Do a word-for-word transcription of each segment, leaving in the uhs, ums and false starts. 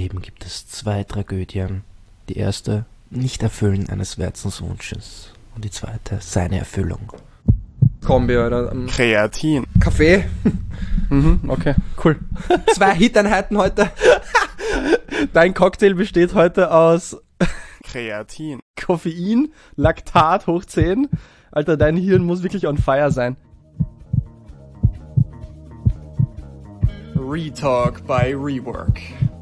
Leben gibt es zwei Tragödien. Die erste, Nicht-Erfüllen eines Herzenswunsches. Und die zweite, seine Erfüllung. Kombi, oder? Um, Kreatin. Kaffee. Mhm, okay, cool. Zwei Hit-Einheiten heute. Dein Cocktail besteht heute aus Kreatin. Koffein, Laktat hoch zehn. Alter, dein Hirn muss wirklich on fire sein. Retalk by Rework.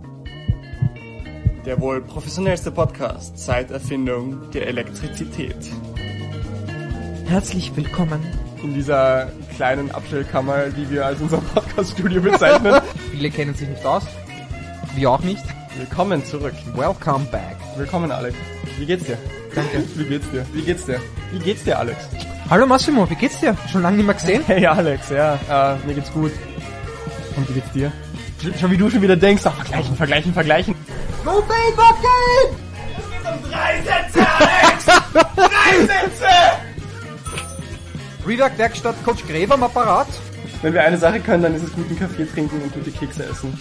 Der wohl professionellste Podcast seit Erfindung der Elektrizität. Herzlich willkommen in dieser kleinen Abstellkammer, die wir als unser Podcast-Studio bezeichnen. Viele kennen sich nicht aus. Wir auch nicht. Willkommen zurück. Welcome back. Willkommen, Alex. Wie geht's dir? Danke. Wie geht's dir? Wie geht's dir? Wie geht's dir, Alex? Hallo Massimo, wie geht's dir? Schon lange nicht mehr gesehen? Hey Alex, ja, äh, mir geht's gut. Und wie geht's dir? Schon wie du schon wieder denkst, ach, vergleichen, vergleichen, vergleichen. Go Fade, Bucket! Das sind drei Sätze, Alex! Drei Sätze! Rework Werkstatt Coach Gräber am Apparat. Wenn wir eine Sache können, dann ist es guten Kaffee trinken und gute Kekse essen.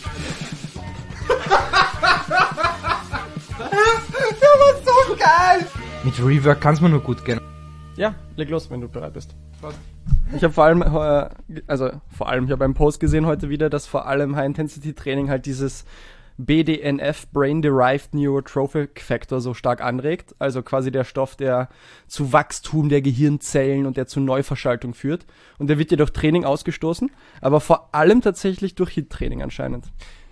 Der war so geil! Mit Rework kann's mir nur gut gehen. Ja, leg los, wenn du bereit bist. Ich habe vor allem, äh, also vor allem, ich habe einen Post gesehen heute wieder, dass vor allem High-Intensity-Training halt dieses B D N F, Brain-Derived Neurotrophic Factor, so stark anregt. Also quasi der Stoff, der zu Wachstum der Gehirnzellen und der zu Neuverschaltung führt. Und der wird ja durch Training ausgestoßen, aber vor allem tatsächlich durch H I I T-Training anscheinend.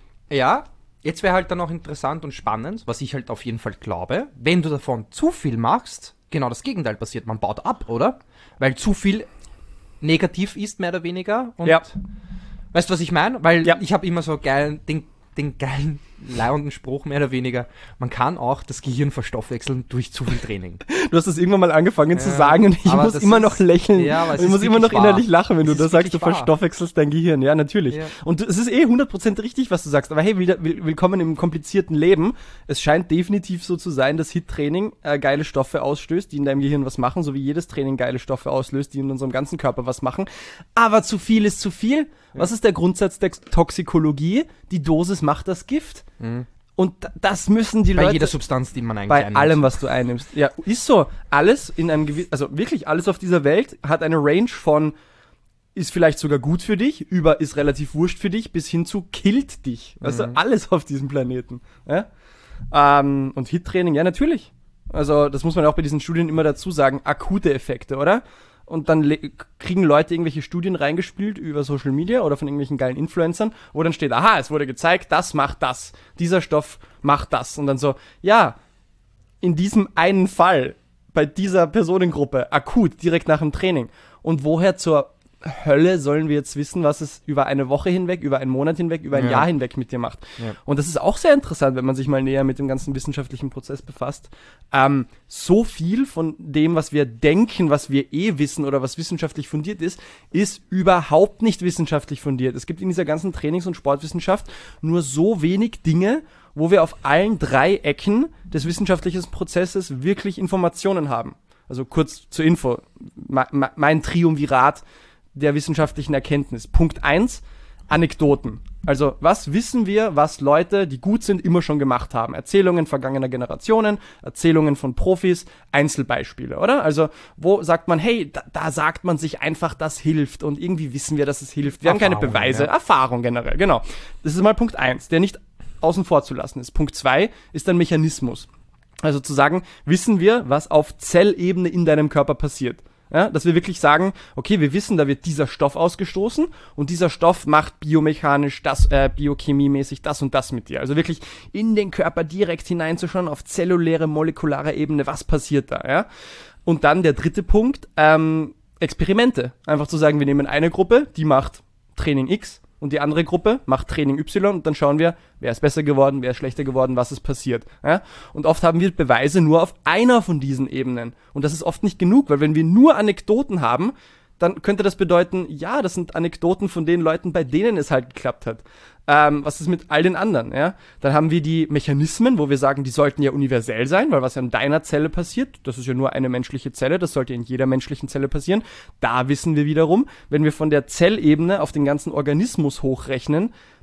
Ja, jetzt wäre halt dann auch interessant und spannend, was ich halt auf jeden Fall glaube, wenn du davon zu viel machst, genau das Gegenteil passiert. Man baut ab, oder? Weil zu viel negativ ist, mehr oder weniger. Und ja. Weißt du, was ich meine? Weil ja. ich habe immer so geil den, den geilen, leiernden Spruch, mehr oder weniger, man kann auch das Gehirn verstoffwechseln durch zu viel Training. Du hast das irgendwann mal angefangen ja, zu sagen und ich muss immer noch lächeln. Ja, und ich muss immer noch wahr. innerlich lachen, wenn es du das sagst, du wahr. verstoffwechselst dein Gehirn. Ja, natürlich. Ja. Und es ist eh hundert Prozent richtig, was du sagst. Aber hey, will, will, willkommen im komplizierten Leben. Es scheint definitiv so zu sein, dass H I I T-Training äh, geile Stoffe ausstößt, die in deinem Gehirn was machen, so wie jedes Training geile Stoffe auslöst, die in unserem ganzen Körper was machen. Aber zu viel ist zu viel. Ja. Was ist der Grundsatz der Toxikologie? Die Dosis macht das Gift. Mhm. Und das müssen die bei Leute... Bei jeder Substanz, die man eigentlich bei einnimmt. Bei allem, was du einnimmst. Ja, ist so. Alles in einem gewissen... Also wirklich alles auf dieser Welt hat eine Range von ist vielleicht sogar gut für dich, über ist relativ wurscht für dich, bis hin zu killt dich. Mhm. Also alles auf diesem Planeten. Ja? Ähm, und H I I T-Training, ja natürlich. Also das muss man auch bei diesen Studien immer dazu sagen. Akute Effekte, oder? Und dann le- kriegen Leute irgendwelche Studien reingespielt über Social Media oder von irgendwelchen geilen Influencern, wo dann steht, aha, es wurde gezeigt, das macht das, dieser Stoff macht das. Und dann so, ja, in diesem einen Fall, bei dieser Personengruppe, akut, direkt nach dem Training. Und woher zur Hölle sollen wir jetzt wissen, was es über eine Woche hinweg, über einen Monat hinweg, über ein ja. Jahr hinweg mit dir macht. Ja. Und das ist auch sehr interessant, wenn man sich mal näher mit dem ganzen wissenschaftlichen Prozess befasst. Ähm, so viel von dem, was wir denken, was wir eh wissen oder was wissenschaftlich fundiert ist, ist überhaupt nicht wissenschaftlich fundiert. Es gibt in dieser ganzen Trainings- und Sportwissenschaft nur so wenig Dinge, wo wir auf allen drei Ecken des wissenschaftlichen Prozesses wirklich Informationen haben. Also kurz zur Info, mein Triumvirat der wissenschaftlichen Erkenntnis. Punkt eins, Anekdoten. Also was wissen wir, was Leute, die gut sind, immer schon gemacht haben? Erzählungen vergangener Generationen, Erzählungen von Profis, Einzelbeispiele, oder? Also wo sagt man, hey, da, da sagt man sich einfach, das hilft und irgendwie wissen wir, dass es hilft. Wir Erfahrung, haben keine Beweise. Ja. Erfahrung generell, genau. Das ist mal Punkt eins, der nicht außen vor zu lassen ist. Punkt zwei ist ein Mechanismus. Also zu sagen, wissen wir, was auf Zellebene in deinem Körper passiert? Ja, dass wir wirklich sagen, okay, wir wissen, da wird dieser Stoff ausgestoßen und dieser Stoff macht biomechanisch das, äh, biochemiemäßig das und das mit dir. Also wirklich in den Körper direkt hineinzuschauen, auf zelluläre, molekulare Ebene, was passiert da, ja? Und dann der dritte Punkt, ähm, Experimente. Einfach zu sagen, wir nehmen eine Gruppe, die macht Training X und die andere Gruppe macht Training Y und dann schauen wir, wer ist besser geworden, wer ist schlechter geworden, was ist passiert. Ja? Und oft haben wir Beweise nur auf einer von diesen Ebenen. Und das ist oft nicht genug, weil wenn wir nur Anekdoten haben, dann könnte das bedeuten, ja, das sind Anekdoten von den Leuten, bei denen es halt geklappt hat. Ähm, was ist mit all den anderen? Ja? Dann haben wir die Mechanismen, wo wir sagen, die sollten ja universell sein, weil was ja in deiner Zelle passiert, das ist ja nur eine menschliche Zelle, das sollte in jeder menschlichen Zelle passieren. Da wissen wir wiederum, wenn wir von der Zellebene auf den ganzen Organismus hochrechnen,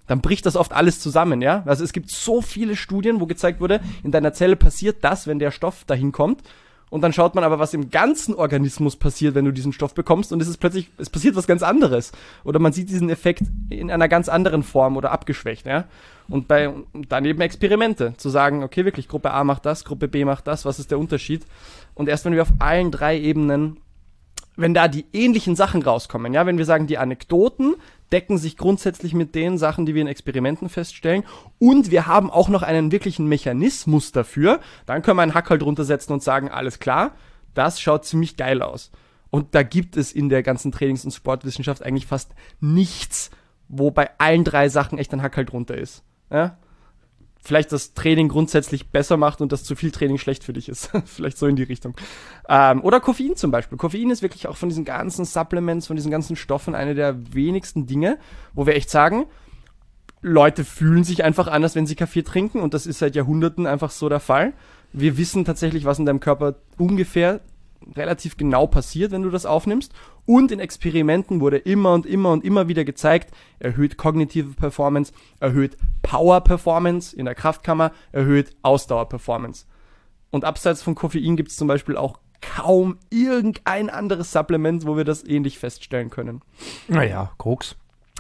dann bricht das oft alles zusammen, ja. Also es gibt so viele Studien, wo gezeigt wurde, in deiner Zelle passiert das, wenn der Stoff dahin kommt. Und dann schaut man aber, was im ganzen Organismus passiert, wenn du diesen Stoff bekommst. Und es ist plötzlich, es passiert was ganz anderes. Oder man sieht diesen Effekt in einer ganz anderen Form oder abgeschwächt, ja. Und bei, und dann eben Experimente. Zu sagen, okay, wirklich, Gruppe A macht das, Gruppe B macht das, was ist der Unterschied? Und erst wenn wir auf allen drei Ebenen, wenn da die ähnlichen Sachen rauskommen, ja, wenn wir sagen, die Anekdoten decken sich grundsätzlich mit den Sachen, die wir in Experimenten feststellen, und wir haben auch noch einen wirklichen Mechanismus dafür, dann können wir einen Hackerl drunter setzen und sagen, alles klar, das schaut ziemlich geil aus. Und da gibt es in der ganzen Trainings- und Sportwissenschaft eigentlich fast nichts, wo bei allen drei Sachen echt ein Hackerl drunter ist. Ja? Vielleicht das Training grundsätzlich besser macht und dass zu viel Training schlecht für dich ist. Vielleicht so in die Richtung. Ähm, oder Koffein zum Beispiel. Koffein ist wirklich auch von diesen ganzen Supplements, von diesen ganzen Stoffen eine der wenigsten Dinge, wo wir echt sagen, Leute fühlen sich einfach anders, wenn sie Kaffee trinken, und das ist seit Jahrhunderten einfach so der Fall. Wir wissen tatsächlich, was in deinem Körper ungefähr relativ genau passiert, wenn du das aufnimmst. Und in Experimenten wurde immer und immer und immer wieder gezeigt, erhöht kognitive Performance, erhöht Power-Performance in der Kraftkammer, erhöht Ausdauer-Performance. Und abseits von Koffein gibt es zum Beispiel auch kaum irgendein anderes Supplement, wo wir das ähnlich feststellen können. Naja, Koks.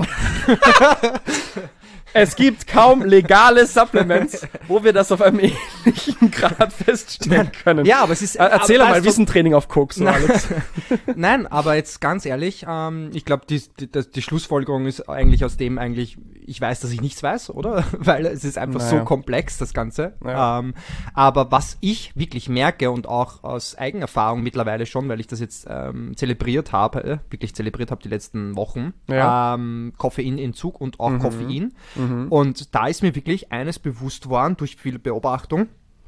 Es gibt kaum legale Supplements, wo wir das auf einem ähnlichen Grad feststellen können. Ja, aber es ist... Äh, Erzähl aber, mal, also, Wissentraining auf Koks, so, Alex. Nein, aber jetzt ganz ehrlich, ähm, ich glaube, die, die, die Schlussfolgerung ist eigentlich aus dem eigentlich, ich weiß, dass ich nichts weiß, oder? Weil es ist einfach naja. so komplex, das Ganze. Naja. Ähm, aber was ich wirklich merke und auch aus Eigenerfahrung mittlerweile schon, weil ich das jetzt ähm, zelebriert habe, äh, wirklich zelebriert habe die letzten Wochen, Ja. ähm, Koffeinentzug und auch Mhm. Koffein. Mhm. Und da ist mir wirklich eines bewusst worden durch viel Beobachtung,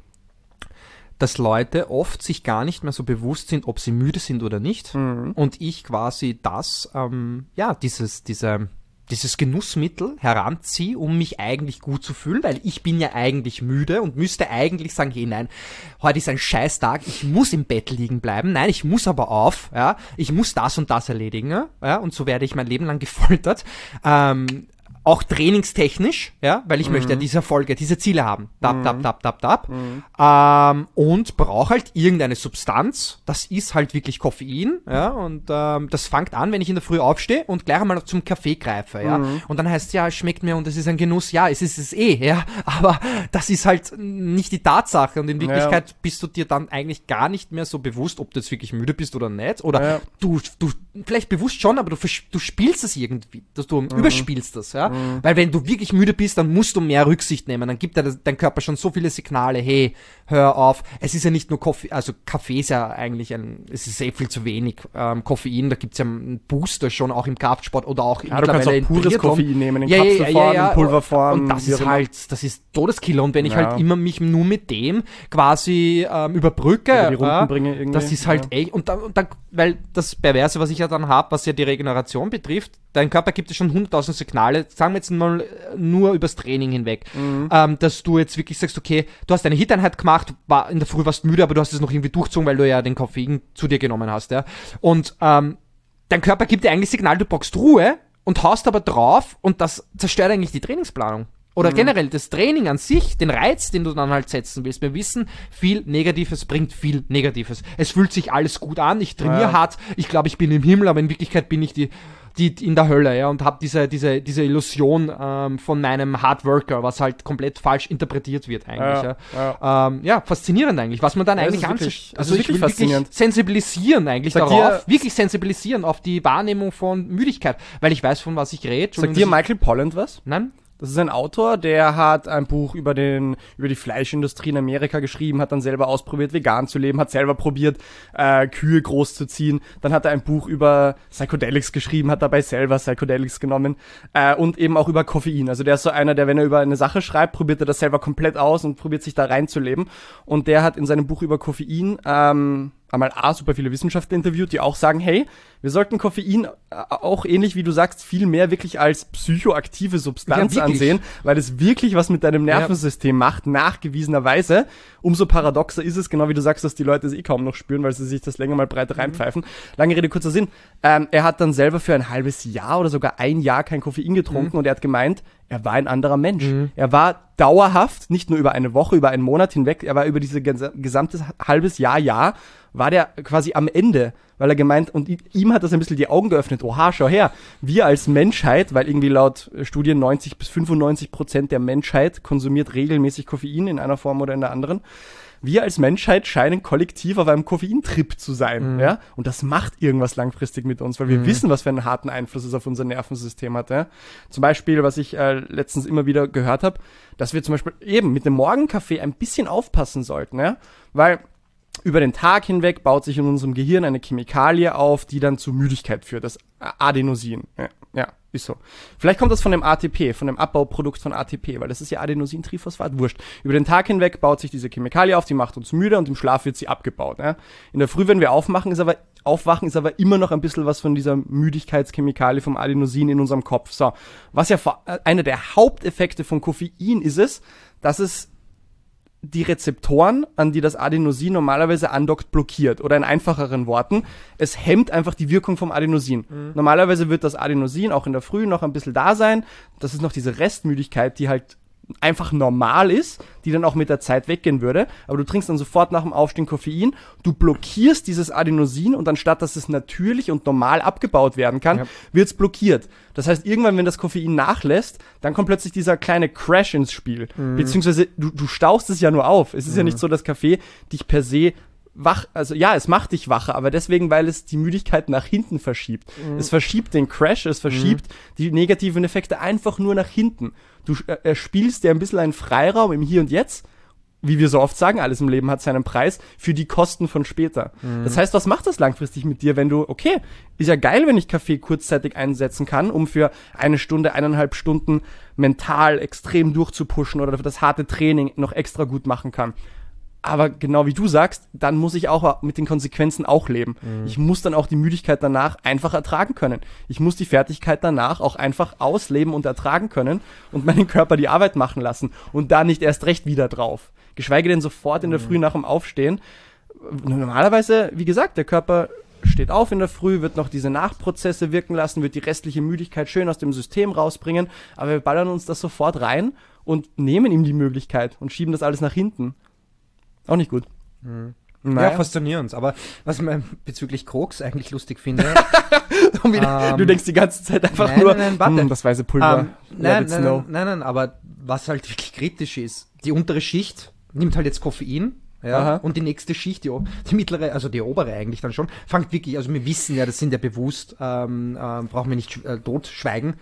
dass Leute oft sich gar nicht mehr so bewusst sind, ob sie müde sind oder nicht. Mhm. Und ich quasi das, ähm, ja, dieses, diese, dieses Genussmittel heranziehe, um mich eigentlich gut zu fühlen, weil ich bin ja eigentlich müde und müsste eigentlich sagen, hey, nein, heute ist ein Scheißtag, ich muss im Bett liegen bleiben, nein, ich muss aber auf, ja, ich muss das und das erledigen, ja, und so werde ich mein Leben lang gefoltert. Ähm, Auch trainingstechnisch, ja, weil ich mhm. möchte ja diese Erfolge, diese Ziele haben. Dab, Mhm. dab, dab, dab, dab. Mhm. Ähm, und brauche halt irgendeine Substanz. Das ist halt wirklich Koffein, ja, und ähm, das fängt an, wenn ich in der Früh aufstehe und gleich einmal zum Kaffee greife, ja. Mhm. Und dann heißt es, ja, es schmeckt mir und es ist ein Genuss. Ja, es ist es eh, ja. Aber das ist halt nicht die Tatsache. Und in Wirklichkeit ja. bist du dir dann eigentlich gar nicht mehr so bewusst, ob du jetzt wirklich müde bist oder nicht. Oder Ja. du, du, vielleicht bewusst schon, aber du, vers- du spielst es irgendwie, dass du Mhm. überspielst das, ja. Weil wenn du wirklich müde bist, dann musst du mehr Rücksicht nehmen. Dann gibt dir das, dein Körper schon so viele Signale, hey, hör auf. Es ist ja nicht nur Koffein, also Kaffee ist ja eigentlich ein, es ist sehr viel zu wenig. Ähm, Koffein, da gibt's ja einen Booster schon auch im Kraftsport oder auch Ja, du kannst auch in pures Triathlon. Koffein nehmen, in Ja, ja, ja, Kapselform, ja, ja. in Pulverform. Und das wie ist auch immer. halt, das ist Todeskiller. Und wenn ich Ja. halt immer mich nur mit dem quasi ähm, überbrücke, Über die Runden ja, bringe irgendwie. das ist halt Ja. echt, und dann, und dann, weil das Perverse, was ich ja dann habe, was ja die Regeneration betrifft, dein Körper gibt dir schon hunderttausend Signale, sagen wir jetzt mal äh, nur übers Training hinweg, Mhm. ähm, dass du jetzt wirklich sagst, okay, du hast eine Hit-Einheit gemacht, war, in der Früh warst müde, aber du hast es noch irgendwie durchzogen, weil du ja den Koffein zu dir genommen hast, ja. Und ähm, dein Körper gibt dir eigentlich Signal, du brauchst Ruhe und haust aber drauf und das zerstört eigentlich die Trainingsplanung. Oder Mhm. generell das Training an sich, den Reiz, den du dann halt setzen willst. Wir wissen, viel Negatives bringt viel Negatives. Es fühlt sich alles gut an, ich trainiere Ja. hart, ich glaube, ich bin im Himmel, aber in Wirklichkeit bin ich die, die in der Hölle, ja, und habe diese, diese, diese Illusion ähm, von meinem Hard Worker, was halt komplett falsch interpretiert wird eigentlich. Ja, Ja, ja. Ähm, ja faszinierend eigentlich, was man dann Ja, es eigentlich ist anschaut. wirklich- es Also ist ich wirklich will faszinierend. wirklich sensibilisieren eigentlich Sag darauf, dir- wirklich sensibilisieren auf die Wahrnehmung von Müdigkeit, weil ich weiß, von was ich rede. Sagt dir Michael Pollan was? Nein? Das ist ein Autor, der hat ein Buch über den über die Fleischindustrie in Amerika geschrieben, hat dann selber ausprobiert, vegan zu leben, hat selber probiert, äh, Kühe großzuziehen. Dann hat er ein Buch über Psychedelics geschrieben, hat dabei selber Psychedelics genommen äh, und eben auch über Koffein. Also der ist so einer, der, wenn er über eine Sache schreibt, probiert er das selber komplett aus und probiert sich da reinzuleben. Und der hat in seinem Buch über Koffein ähm, einmal A, super viele Wissenschaftler interviewt, die auch sagen, hey, wir sollten Koffein äh, auch ähnlich wie du sagst, viel mehr wirklich als psychoaktive Substanz Ja, wirklich. ansehen, weil es wirklich was mit deinem Nervensystem macht, nachgewiesenerweise. Umso paradoxer ist es, genau wie du sagst, dass die Leute es eh kaum noch spüren, weil sie sich das länger mal breit reinpfeifen. Lange Rede, kurzer Sinn. Ähm, er hat dann selber für ein halbes Jahr oder sogar ein Jahr kein Koffein getrunken und er hat gemeint, er er war ein anderer Mensch. Mhm. Er war dauerhaft, nicht nur über eine Woche, über einen Monat hinweg, er war über diese ges- gesamtes halbes Jahr, Jahr, war der quasi am Ende, weil er gemeint, und i- ihm hat das ein bisschen die Augen geöffnet, oha, schau her, wir als Menschheit, weil irgendwie laut Studien neunzig bis fünfundneunzig Prozent der Menschheit konsumiert regelmäßig Koffein in einer Form oder in der anderen. Wir als Menschheit scheinen kollektiv auf einem Koffeintrip zu sein, Mhm. ja, und das macht irgendwas langfristig mit uns, weil wir Mhm. wissen, was für einen harten Einfluss es auf unser Nervensystem hat, ja. Zum Beispiel, was ich äh, letztens immer wieder gehört habe, dass wir zum Beispiel eben mit dem Morgenkaffee ein bisschen aufpassen sollten, ja, weil über den Tag hinweg baut sich in unserem Gehirn eine Chemikalie auf, die dann zu Müdigkeit führt, das Adenosin. Ja, ja, ist so. Vielleicht kommt das von dem A T P, von dem Abbauprodukt von A T P, weil das ist ja Adenosintriphosphat, wurscht. Über den Tag hinweg baut sich diese Chemikalie auf, die macht uns müde und im Schlaf wird sie abgebaut. Ja. In der Früh, wenn wir aufmachen, ist aber, aufwachen, ist aber immer noch ein bisschen was von dieser Müdigkeitschemikalie vom Adenosin in unserem Kopf. So, was ja vor, äh, einer der Haupteffekte von Koffein ist es, dass es die Rezeptoren, an die das Adenosin normalerweise andockt, blockiert. Oder in einfacheren Worten, es hemmt einfach die Wirkung vom Adenosin. Mhm. Normalerweise wird das Adenosin auch in der Früh noch ein bisschen da sein. Das ist noch diese Restmüdigkeit, die halt einfach normal ist, die dann auch mit der Zeit weggehen würde. Aber du trinkst dann sofort nach dem Aufstehen Koffein, du blockierst dieses Adenosin und anstatt, dass es natürlich und normal abgebaut werden kann, ja. wird es blockiert. Das heißt, irgendwann, wenn das Koffein nachlässt, dann kommt plötzlich dieser kleine Crash ins Spiel. Mhm. Beziehungsweise du, du staust es ja nur auf. Es ist mhm. ja nicht so, dass Kaffee dich per se wach, also ja, es macht dich wacher, aber deswegen, weil es die Müdigkeit nach hinten verschiebt. Mhm. Es verschiebt den Crash, es verschiebt mhm. die negativen Effekte einfach nur nach hinten. Du äh, spielst dir ein bisschen einen Freiraum im Hier und Jetzt, wie wir so oft sagen, alles im Leben hat seinen Preis, für die Kosten von später. Mhm. Das heißt, was macht das langfristig mit dir, wenn du, okay, ist ja geil, wenn ich Kaffee kurzzeitig einsetzen kann, um für eine Stunde, eineinhalb Stunden mental extrem durchzupushen oder für das harte Training noch extra gut machen kann. Aber genau wie du sagst, dann muss ich auch mit den Konsequenzen auch leben. Mhm. Ich muss dann auch die Müdigkeit danach einfach ertragen können. Ich muss die Fertigkeit danach auch einfach ausleben und ertragen können und meinen Körper die Arbeit machen lassen und da nicht erst recht wieder drauf. Geschweige denn sofort in der Früh nach dem Aufstehen. Normalerweise, wie gesagt, der Körper steht auf in der Früh, wird noch diese Nachprozesse wirken lassen, wird die restliche Müdigkeit schön aus dem System rausbringen, aber wir ballern uns das sofort rein und nehmen ihm die Möglichkeit und schieben das alles nach hinten. Auch nicht gut. Mhm. Naja. Ja, faszinierend. Aber was ich bezüglich Koks eigentlich lustig finde... ähm, du denkst die ganze Zeit einfach nein, nur, nein, nein, hm, das weiße Pulver. Ähm, nein, nein, nein, nein, nein, aber was halt wirklich kritisch ist, die untere Schicht nimmt halt jetzt Koffein, ja, Aha. und die nächste Schicht, die, die mittlere, also die obere eigentlich dann schon, fängt wirklich, also wir wissen ja, das sind ja bewusst, ähm, äh, brauchen wir nicht äh, totschweigen,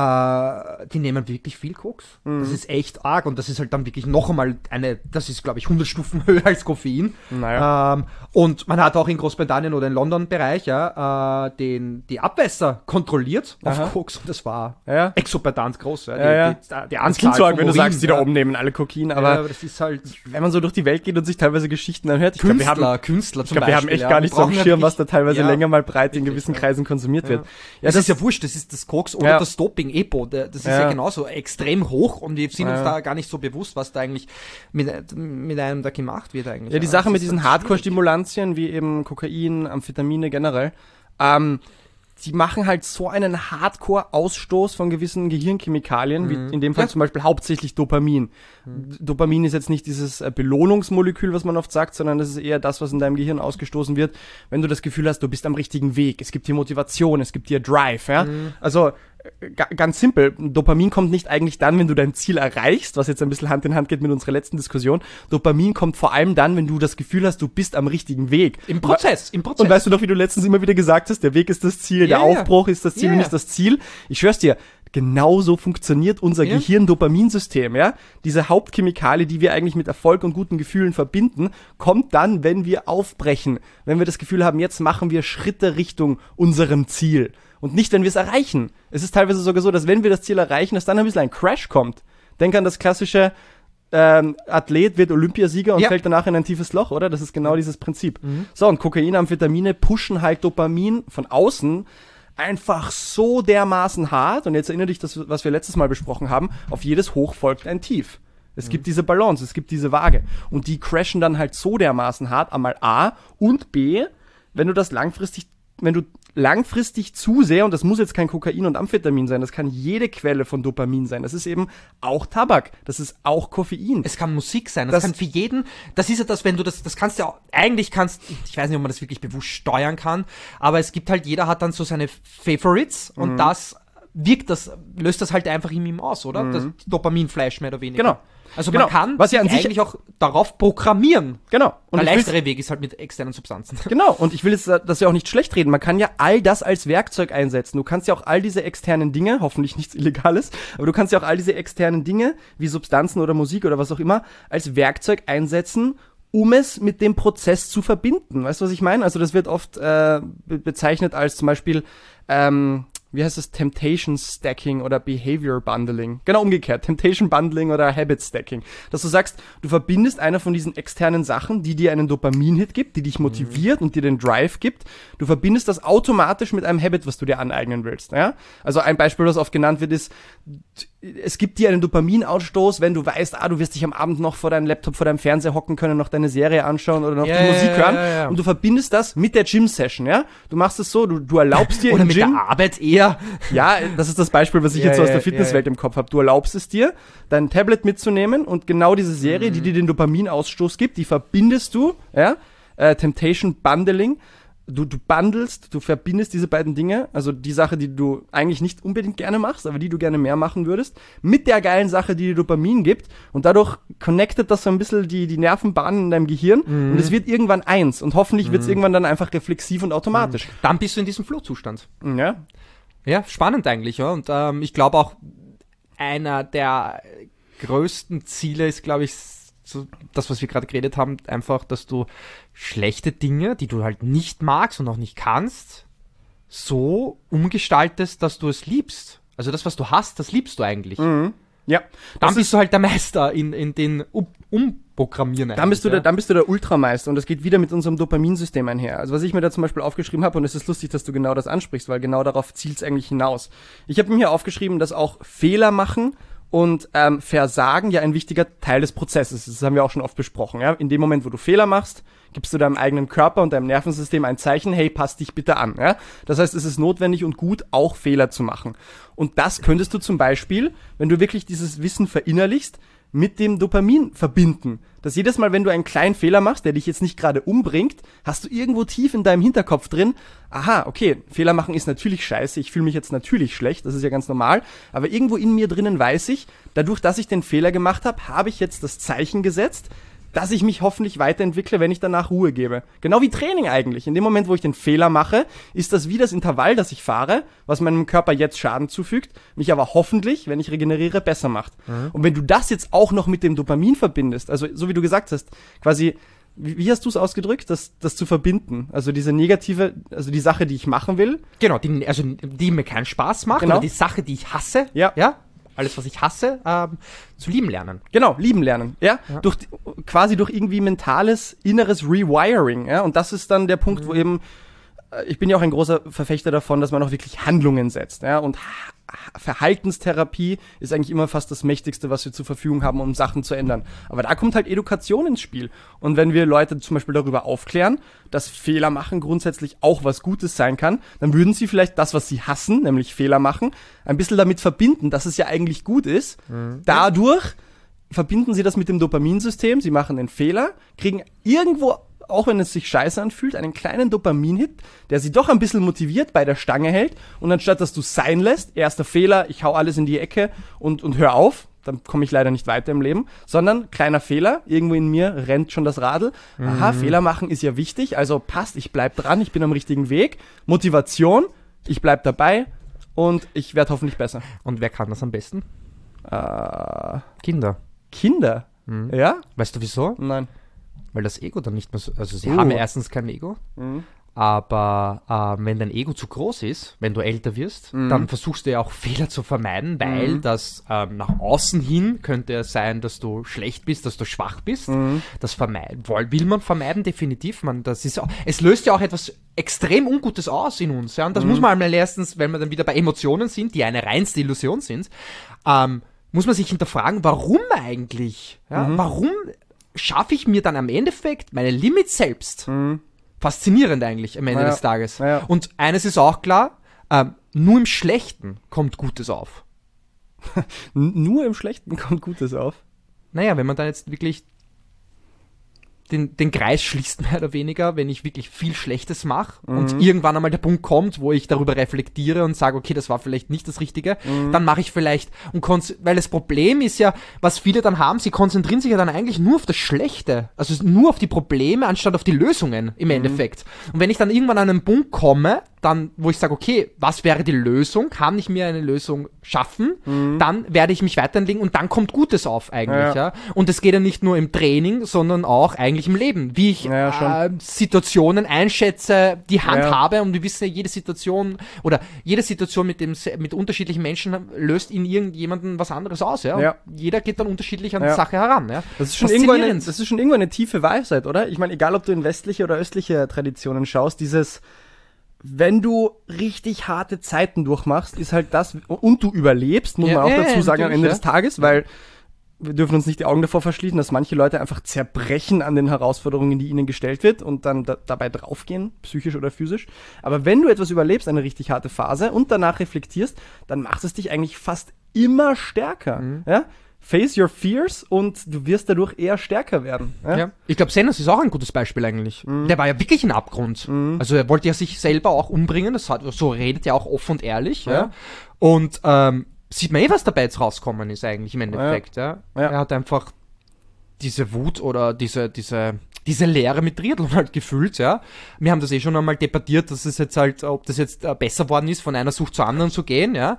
äh, die nehmen wirklich viel Koks. Mhm. Das ist echt arg und das ist halt dann wirklich noch einmal eine, das ist glaube ich hundert Stufen höher als Koffein. Naja. Ähm, und man hat auch in Großbritannien oder in London Bereich, ja, äh, den, die Abwässer kontrolliert auf Aha. Koks und das war ja. exorbitant groß. Ja, die, ja, ja. Die, die, die das Anzahl klingt so arg, von wenn du Urin, sagst, die ja. da oben nehmen alle Kokain, aber, ja, aber das ist halt wenn man so durch die Welt geht und sich teilweise Geschichten anhört, ich glaube, wir haben, Künstler ich glaub, wir haben echt ja. gar nicht so am Brauchen Schirm, ja was da teilweise ja, länger mal breit in wirklich, gewissen ja. Kreisen konsumiert Ja. wird. Ja, das, das ist ja wurscht, das ist das Koks oder ja. das Doping, Epo, der, das ist ja. Ja. ja genauso extrem hoch und wir sind Ja. uns da gar nicht so bewusst, was da eigentlich mit, mit einem da gemacht wird eigentlich. Ja, die ja, Sache das mit ist diesen halt Hardcore-Stimulantien, wie eben Kokain, Amphetamine generell, ähm, die machen halt so einen Hardcore-Ausstoß von gewissen Gehirnchemikalien, Mhm. wie in dem Fall Ja. zum Beispiel hauptsächlich Dopamin. Mhm. Dopamin ist jetzt nicht dieses äh, Belohnungsmolekül, was man oft sagt, sondern das ist eher das, was in deinem Gehirn ausgestoßen wird, wenn du das Gefühl hast, du bist am richtigen Weg. Es gibt dir Motivation, es gibt dir Drive, ja. Mhm. Also, äh, ga- ganz simpel. Dopamin kommt nicht eigentlich dann, wenn du dein Ziel erreichst, was jetzt ein bisschen Hand in Hand geht mit unserer letzten Diskussion. Dopamin kommt vor allem dann, wenn du das Gefühl hast, du bist am richtigen Weg. Im Prozess, im Prozess. Und weißt du noch, wie du letztens immer wieder gesagt hast, der Weg ist das Ziel, Ja, der ja. Aufbruch ist das Ziel, Ja, nicht das Ziel. Ich schwör's dir, genauso funktioniert unser Ja. Gehirn-Dopaminsystem, ja? Diese Hauptchemikalie, die wir eigentlich mit Erfolg und guten Gefühlen verbinden, kommt dann, wenn wir aufbrechen, wenn wir das Gefühl haben, jetzt machen wir Schritte Richtung unserem Ziel. Und nicht, wenn wir es erreichen. Es ist teilweise sogar so, dass wenn wir das Ziel erreichen, dass dann ein bisschen ein Crash kommt. Denk an das klassische ähm, Athlet wird Olympiasieger und Ja. fällt danach in ein tiefes Loch, oder? Das ist genau dieses Prinzip. Mhm. So, und Kokain, Amphetamine pushen halt Dopamin von außen einfach so dermaßen hart. Und jetzt erinnere dich, das, was wir letztes Mal besprochen haben, auf jedes Hoch folgt ein Tief. Es gibt diese Balance, es gibt diese Waage. Und die crashen dann halt so dermaßen hart, einmal A und B, wenn du das langfristig wenn du langfristig zu sehr, und das muss jetzt kein Kokain und Amphetamin sein, das kann jede Quelle von Dopamin sein. Das ist eben auch Tabak, das ist auch Koffein. Es kann Musik sein, das, das kann für jeden, das ist ja das, wenn du das, das kannst du ja auch, eigentlich kannst, ich weiß nicht, ob man das wirklich bewusst steuern kann, aber es gibt halt, jeder hat dann so seine Favorites und mhm. das wirkt das, löst das halt einfach in ihm aus, oder? Mhm. Das Dopaminflash mehr oder weniger. Genau. Also genau. man kann was ja an sich eigentlich auch darauf programmieren. Genau. Und der leichtere Weg ist halt mit externen Substanzen. Genau. Und ich will jetzt das ja auch nicht schlecht reden. Man kann ja all das als Werkzeug einsetzen. Du kannst ja auch all diese externen Dinge, hoffentlich nichts Illegales, aber du kannst ja auch all diese externen Dinge, wie Substanzen oder Musik oder was auch immer, als Werkzeug einsetzen, um es mit dem Prozess zu verbinden. Weißt du, was ich meine? Also das wird oft äh, be- bezeichnet als zum Beispiel, ähm, wie heißt das, Temptation Stacking oder Behavior Bundling. Genau umgekehrt, Temptation Bundling oder Habit Stacking. Dass du sagst, du verbindest eine von diesen externen Sachen, die dir einen Dopamin-Hit gibt, die dich motiviert mhm. und dir den Drive gibt. Du verbindest das automatisch mit einem Habit, was du dir aneignen willst. Ja? Also ein Beispiel, das oft genannt wird, ist, es gibt dir einen Dopaminausstoß, wenn du weißt, ah, du wirst dich am Abend noch vor deinem Laptop, vor deinem Fernseher hocken können, noch deine Serie anschauen oder noch ja, die Musik ja, hören. Ja, ja. Und du verbindest das mit der Gym-Session. Ja? Du machst es so, du, du erlaubst dir oder im mit Gym... der Arbeit eher. Ja, das ist das Beispiel, was ich Ja, jetzt so aus ja, der Fitnesswelt ja, ja. im Kopf habe. Du erlaubst es dir, dein Tablet mitzunehmen und genau diese Serie, Mhm. die dir den Dopaminausstoß gibt, die verbindest du, ja, äh, Temptation Bundling. Du, du bundelst, du verbindest diese beiden Dinge, also die Sache, die du eigentlich nicht unbedingt gerne machst, aber die du gerne mehr machen würdest, mit der geilen Sache, die dir Dopamin gibt, und dadurch connectet das so ein bisschen die, die Nervenbahnen in deinem Gehirn Mhm. und es wird irgendwann eins und hoffentlich wird es irgendwann dann einfach reflexiv und automatisch. Dann bist du in diesem Flow-Zustand. Ja. Ja, spannend eigentlich, ja. Und ähm, ich glaube auch, einer der größten Ziele ist, glaube ich, so das, was wir gerade geredet haben, einfach, dass du schlechte Dinge, die du halt nicht magst und auch nicht kannst, so umgestaltest, dass du es liebst. Also das, was du hast, das liebst du eigentlich. Mhm. Ja. Dann Das bist du halt der Meister in, in den um Umprogrammieren. Dann bist, du eigentlich, der, ja. dann bist du der Ultrameister und das geht wieder mit unserem Dopaminsystem einher. Also was ich mir da zum Beispiel aufgeschrieben habe, und es ist lustig, dass du genau das ansprichst, weil genau darauf zielt es eigentlich hinaus. Ich habe mir hier aufgeschrieben, dass auch Fehler machen und ähm, Versagen ja ein wichtiger Teil des Prozesses ist. Das haben wir auch schon oft besprochen. Ja? In dem Moment, wo du Fehler machst, gibst du deinem eigenen Körper und deinem Nervensystem ein Zeichen, hey, pass dich bitte an. Ja? Das heißt, es ist notwendig und gut, auch Fehler zu machen. Und das könntest du zum Beispiel, wenn du wirklich dieses Wissen verinnerlichst, mit dem Dopamin verbinden. Dass jedes Mal, wenn du einen kleinen Fehler machst, der dich jetzt nicht gerade umbringt, hast du irgendwo tief in deinem Hinterkopf drin, aha, okay, Fehler machen ist natürlich scheiße, ich fühle mich jetzt natürlich schlecht, das ist ja ganz normal, aber irgendwo in mir drinnen weiß ich, dadurch, dass ich den Fehler gemacht habe, habe ich jetzt das Zeichen gesetzt, dass ich mich hoffentlich weiterentwickle, wenn ich danach Ruhe gebe. Genau wie Training eigentlich. In dem Moment, wo ich den Fehler mache, ist das wie das Intervall, das ich fahre, was meinem Körper jetzt Schaden zufügt, mich aber hoffentlich, wenn ich regeneriere, besser macht. Mhm. Und wenn du das jetzt auch noch mit dem Dopamin verbindest, also so wie du gesagt hast, quasi, wie, wie hast du es ausgedrückt, das, das zu verbinden? Also diese negative, also die Sache, die ich machen will. Genau, die, also die mir keinen Spaß macht, Genau. oder die Sache, die ich hasse. Ja. Ja. Alles, was ich hasse, ähm, zu lieben lernen. Genau, lieben lernen, ja, Ja. durch die- quasi durch irgendwie mentales, inneres Rewiring, ja, und das ist dann der Punkt, wo eben, äh, ich bin ja auch ein großer Verfechter davon, dass man auch wirklich Handlungen setzt, ja, und Ha- Ha- Verhaltenstherapie ist eigentlich immer fast das Mächtigste, was wir zur Verfügung haben, um Sachen zu ändern. Aber da kommt halt Education ins Spiel. Und wenn wir Leute zum Beispiel darüber aufklären, dass Fehler machen grundsätzlich auch was Gutes sein kann, dann würden sie vielleicht das, was sie hassen, nämlich Fehler machen, ein bisschen damit verbinden, dass es ja eigentlich gut ist. Dadurch verbinden sie das mit dem Dopaminsystem, sie machen den Fehler, kriegen irgendwo, auch wenn es sich scheiße anfühlt, einen kleinen Dopamin-Hit, der sie doch ein bisschen motiviert bei der Stange hält, und anstatt dass du es sein lässt, erster Fehler, ich hau alles in die Ecke und, und hör auf, dann komme ich leider nicht weiter im Leben, sondern kleiner Fehler, irgendwo in mir rennt schon das Radl, aha, Fehler machen ist ja wichtig, also passt, ich bleib dran, ich bin am richtigen Weg, Motivation, ich bleib dabei und ich werde hoffentlich besser. Und wer kann das am besten? Äh, Kinder. Kinder? Mhm. Ja? Weißt du wieso? Nein. Weil das Ego dann nicht mehr so, also sie Oh. haben ja erstens kein Ego, Mhm. aber äh, wenn dein Ego zu groß ist, wenn du älter wirst, Mhm. dann versuchst du ja auch Fehler zu vermeiden, weil Mhm. das ähm, nach außen hin könnte es sein, dass du schlecht bist, dass du schwach bist. Mhm. Das vermeiden, will man vermeiden, definitiv. Man, das ist auch, es löst ja auch etwas extrem Ungutes aus in uns. Ja? Und das Mhm. muss man einmal erstens, wenn wir dann wieder bei Emotionen sind, die eine reinste Illusion sind, ähm, muss man sich hinterfragen, warum eigentlich? Ja? Mhm. Warum schaffe ich mir dann am Endeffekt meine Limits selbst? Mhm. faszinierend eigentlich am Ende Ja. des Tages. Ja. Und eines ist auch klar, ähm, nur im Schlechten kommt Gutes auf. N- Nur im Schlechten kommt Gutes auf. Naja, wenn man dann jetzt wirklich den, den Kreis schließt, mehr oder weniger, wenn ich wirklich viel Schlechtes mache Mhm. und irgendwann einmal der Punkt kommt, wo ich darüber reflektiere und sage, okay, das war vielleicht nicht das Richtige, Mhm. dann mache ich vielleicht, und konz- weil das Problem ist ja, was viele dann haben, sie konzentrieren sich ja dann eigentlich nur auf das Schlechte, also nur auf die Probleme, anstatt auf die Lösungen im Mhm. Endeffekt. Und wenn ich dann irgendwann an einen Punkt komme, dann, wo ich sage, okay, was wäre die Lösung? Kann ich mir eine Lösung schaffen? Dann werde ich mich weiterentwickeln und dann kommt Gutes auf eigentlich. Ja. Ja. Und das geht ja nicht nur im Training, sondern auch eigentlich im Leben. Wie ich Ja, schon. äh, Situationen einschätze, die Hand Ja. habe, und wir wissen ja, jede Situation oder jede Situation mit, dem, mit unterschiedlichen Menschen löst in irgendjemandem was anderes aus. Ja? Und Ja. jeder geht dann unterschiedlich an die Ja. Sache heran. Ja? Das ist, schon irgendwo eine, Faszinierend. das ist schon irgendwo eine tiefe Weisheit, oder? Ich meine, egal ob du in westliche oder östliche Traditionen schaust, dieses, wenn du richtig harte Zeiten durchmachst, ist halt das, und du überlebst, muss Ja, man auch ja, dazu ja, sagen, am natürlich, Ende ja. des Tages, weil wir dürfen uns nicht die Augen davor verschließen, dass manche Leute einfach zerbrechen an den Herausforderungen, die ihnen gestellt wird und dann da, dabei draufgehen, psychisch oder physisch. Aber wenn du etwas überlebst, eine richtig harte Phase, und danach reflektierst, dann macht es dich eigentlich fast immer stärker. Mhm. Ja? Face your fears und du wirst dadurch eher stärker werden. Ja? Ja. Ich glaube, Sanders ist auch ein gutes Beispiel eigentlich. Mhm. Der war ja wirklich ein Abgrund. Also er wollte ja sich selber auch umbringen, das hat, so redet er auch offen und ehrlich. Ja. Ja. Und ähm, sieht man eh, was dabei jetzt rauskommen ist eigentlich im Endeffekt. Ja. Ja. Er hat einfach diese Wut oder diese, diese, diese Leere mit Triathlon halt gefüllt, ja. Wir haben das eh schon einmal debattiert, dass es jetzt halt, ob das jetzt äh, besser worden ist, von einer Sucht zur anderen zu gehen, ja.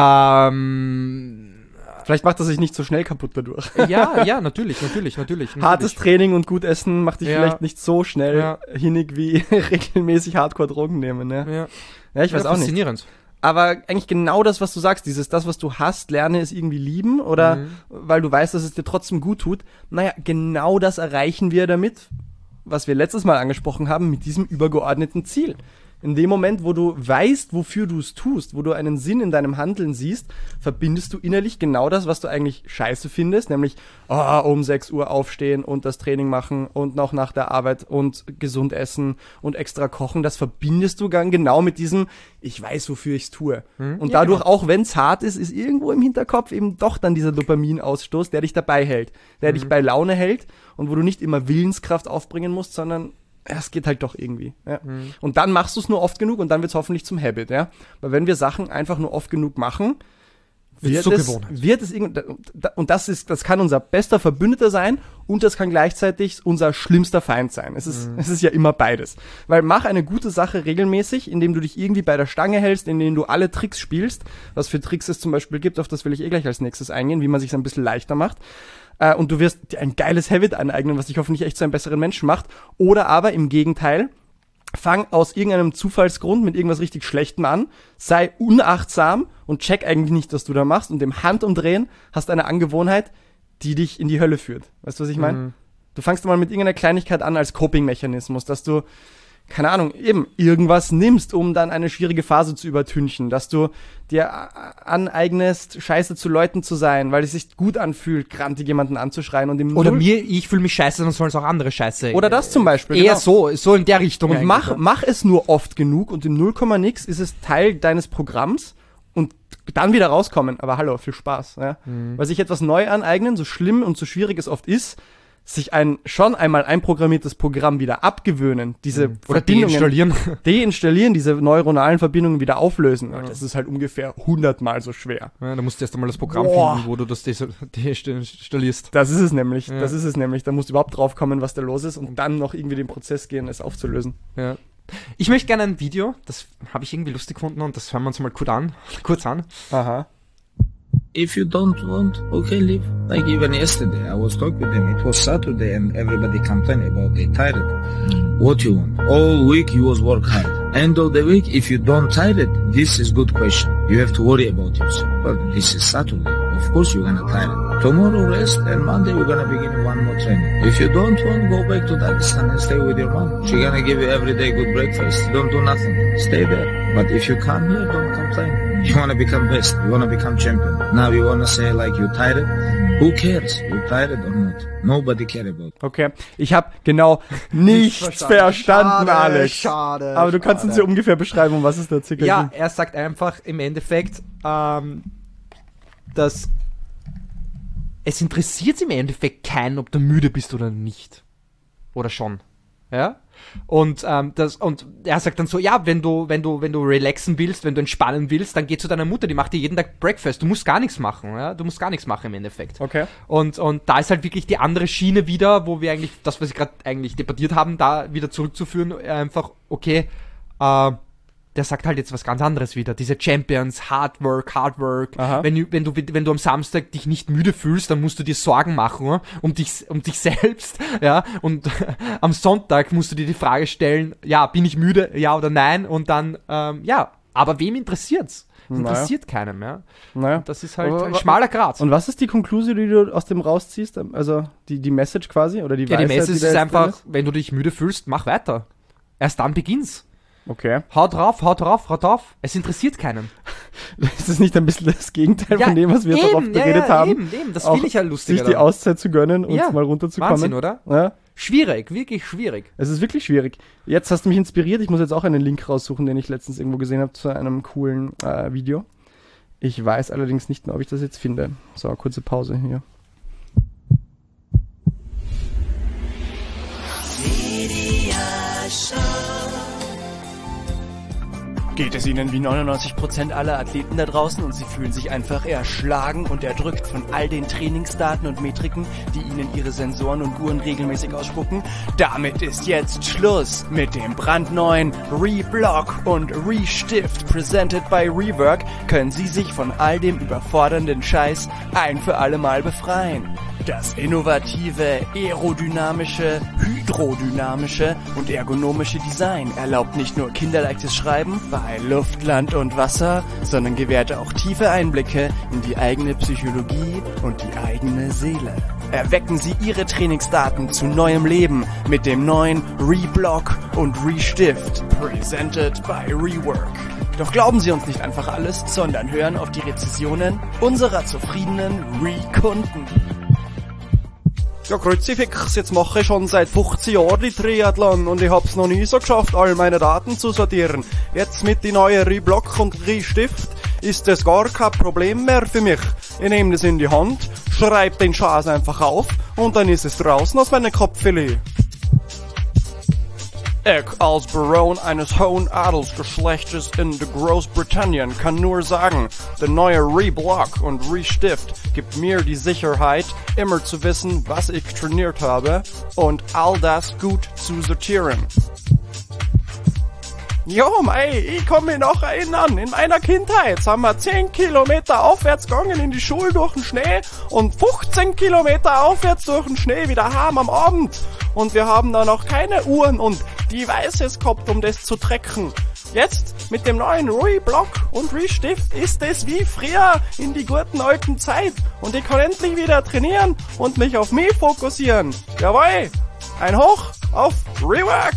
Ähm, Vielleicht macht er sich nicht so schnell kaputt dadurch. ja, ja, natürlich, natürlich, natürlich. natürlich. Hartes Training und gut essen macht dich Ja. vielleicht nicht so schnell Ja. hinnig wie regelmäßig Hardcore-Drogen nehmen. Ja, Ja, ja ich weiß ja, auch nicht. faszinierend. Aber eigentlich genau das, was du sagst, dieses, das, was du hast, lerne es irgendwie lieben oder Mhm. weil du weißt, dass es dir trotzdem gut tut. Naja, genau das erreichen wir damit, was wir letztes Mal angesprochen haben, mit diesem übergeordneten Ziel. In dem Moment, wo du weißt, wofür du es tust, wo du einen Sinn in deinem Handeln siehst, verbindest du innerlich genau das, was du eigentlich scheiße findest, nämlich oh, um sechs Uhr aufstehen und das Training machen und noch nach der Arbeit und gesund essen und extra kochen. Das verbindest du dann genau mit diesem, ich weiß, wofür ich es tue. Und Ja, dadurch, genau. auch wenn es hart ist, ist irgendwo im Hinterkopf eben doch dann dieser Dopaminausstoß, der dich dabei hält, der dich bei Laune hält und wo du nicht immer Willenskraft aufbringen musst, sondern ja, es geht halt doch irgendwie. Ja. Und dann machst du es nur oft genug und dann wird es hoffentlich zum Habit. Ja. Weil wenn wir Sachen einfach nur oft genug machen, Wird's wird zur es, Gewohnheit. wird es irgend- und das ist, das kann unser bester Verbündeter sein und das kann gleichzeitig unser schlimmster Feind sein. Es ist, es ist ja immer beides. Weil mach eine gute Sache regelmäßig, indem du dich irgendwie bei der Stange hältst, indem du alle Tricks spielst. Was für Tricks es zum Beispiel gibt, auf das will ich eh gleich als nächstes eingehen, wie man sich ein bisschen leichter macht. Äh, und du wirst dir ein geiles Habit aneignen, was dich hoffentlich echt zu einem besseren Menschen macht. Oder aber im Gegenteil, fang aus irgendeinem Zufallsgrund mit irgendwas richtig Schlechtem an, sei unachtsam und check eigentlich nicht, was du da machst und im Handumdrehen hast eine Angewohnheit, die dich in die Hölle führt. Weißt du, was ich meine? Mhm. Du fangst mal mit irgendeiner Kleinigkeit an als Coping-Mechanismus, dass du, keine Ahnung, eben irgendwas nimmst, um dann eine schwierige Phase zu übertünchen, dass du dir a- aneignest, scheiße zu Leuten zu sein, weil es sich gut anfühlt, grantig jemanden anzuschreien und im Oder Null- mir, ich fühle mich scheiße, dann sollen es auch andere scheiße. Oder das zum Beispiel. Eher genau. so, so in der Richtung. Und eigentlich, mach, ja. mach es nur oft genug und im null Komma nix ist es Teil deines Programms und dann wieder rauskommen. Aber hallo, viel Spaß. Ja? Mhm. Weil sich etwas neu aneignen, so schlimm und so schwierig es oft ist, sich ein schon einmal einprogrammiertes Programm wieder abgewöhnen, diese Mhm. Oder Verbindungen deinstallieren. deinstallieren, diese neuronalen Verbindungen wieder auflösen. Das ist halt ungefähr hundertmal so schwer. Ja, da musst du erst einmal das Programm Boah. finden, wo du das des- deinstallierst. Das ist es nämlich. Ja. Das ist es nämlich. Da musst du überhaupt drauf kommen, was da los ist und dann noch irgendwie den Prozess gehen, es aufzulösen. Ja. Ich möchte gerne ein Video, das habe ich irgendwie lustig gefunden und das hören wir uns mal kurz an. Kurz an. Aha. If you don't want, okay, leave. Like even yesterday, I was talking with them. It was Saturday and everybody complained about they tired. What you want? All week you was work hard. End of the week, if you don't tired, this is good question. You have to worry about yourself. But this is Saturday. Of course you're gonna tired. Tomorrow rest, and Monday we're gonna begin one more training. If you don't want, go back to Dagestan and stay with your mom. She's gonna give you every day good breakfast. Don't do nothing. Stay there. But if you come here, don't complain. You wanna become best. You wanna become champion. Now you wanna say like you tired? Who cares? You tired or not? Nobody care about. Okay, ich habe genau nichts verstanden, verstanden Schade, Alex. schade, Aber du kannst schade. uns ja ungefähr beschreiben, um was es da circa Ja, ging. er sagt einfach im Endeffekt, ähm, dass es interessiert im Endeffekt keinen, ob du müde bist oder nicht. Oder schon. Ja? Und, ähm, das, und er sagt dann so, ja, wenn du, wenn du, wenn du relaxen willst, wenn du entspannen willst, dann geh zu deiner Mutter, die macht dir jeden Tag Breakfast. Du musst gar nichts machen, ja? Du musst gar nichts machen im Endeffekt. Okay. Und, und da ist halt wirklich die andere Schiene wieder, wo wir eigentlich, das, was wir gerade eigentlich debattiert haben, da wieder zurückzuführen, einfach, okay, äh, der sagt halt jetzt was ganz anderes wieder. Diese Champions, Hard Work, Hard Work. Aha. Wenn du, wenn du, wenn du am Samstag dich nicht müde fühlst, dann musst du dir Sorgen machen um dich, um dich selbst, ja. Und am Sonntag musst du dir die Frage stellen, ja, bin ich müde, ja oder nein? Und dann, ähm, ja. Aber wem interessiert's? Das Naja. interessiert keinem, ja. Naja. Das ist halt Aber ein wa- schmaler Grat. Und was ist die Konklusion, die du aus dem rausziehst? Also die, die Message quasi? Oder die ja, die Weisheit, Message die da ist jetzt einfach, drin ist? wenn du dich müde fühlst, mach weiter. Erst dann beginn's. Okay. Hau drauf, hau drauf, hau drauf. Es interessiert keinen. Ist das nicht ein bisschen das Gegenteil von dem, was wir jetzt auch oft ja, beredet ja, haben? Eben, eben. Das Auch finde ich ja lustiger. Sich die dann. Auszeit zu gönnen und Ja, mal runterzukommen. Wahnsinn, oder? Ja, Schwierig, wirklich schwierig. es ist wirklich schwierig. Jetzt hast du mich inspiriert. Ich muss jetzt auch einen Link raussuchen, den ich letztens irgendwo gesehen habe zu einem coolen äh, Video. Ich weiß allerdings nicht mehr, ob ich das jetzt finde. So, kurze Pause hier. Geht es Ihnen wie neunundneunzig Prozent aller Athleten da draußen und Sie fühlen sich einfach erschlagen und erdrückt von all den Trainingsdaten und Metriken, die Ihnen Ihre Sensoren und Uhren regelmäßig ausspucken? Damit ist jetzt Schluss mit dem brandneuen Reblock und Restift presented by Rework können Sie sich von all dem überfordernden Scheiß ein für alle Mal befreien. Das innovative, aerodynamische, hydrodynamische und ergonomische Design erlaubt nicht nur kinderleichtes Schreiben bei Luft, Land und Wasser, sondern gewährt auch tiefe Einblicke in die eigene Psychologie und die eigene Seele. Erwecken Sie Ihre Trainingsdaten zu neuem Leben mit dem neuen Reblock und Restift, presented by Rework. Doch glauben Sie uns nicht einfach alles, sondern hören auf die Rezessionen unserer zufriedenen Re-Kunden. Ja, grüezi fix, jetzt mache ich schon seit fünfzehn Jahren die Triathlon und ich hab's noch nie so geschafft, all meine Daten zu sortieren. Jetzt mit die neuen Reblock und Restift ist das gar kein Problem mehr für mich. Ich nehme das in die Hand, schreib den Scheiß einfach auf und dann ist es draußen aus meinem Kopffilet. Ich als Baron eines hohen Adelsgeschlechtes in der Großbritannien kann nur sagen, der neue Reblock und Restift gibt mir die Sicherheit, immer zu wissen, was ich trainiert habe und all das gut zu sortieren. Jo, mei, ich kann mich noch erinnern, in meiner Kindheit sind wir zehn Kilometer aufwärts gegangen in die Schule durch den Schnee und fünfzehn Kilometer aufwärts durch den Schnee wieder heim am Abend. Und wir haben da noch keine Uhren und Devices gehabt, um das zu tracken. Jetzt, mit dem neuen Reblock und Restift, ist es wie früher in die guten alten Zeit. Und ich kann endlich wieder trainieren und mich auf mich fokussieren. Jawohl, ein Hoch auf Rework!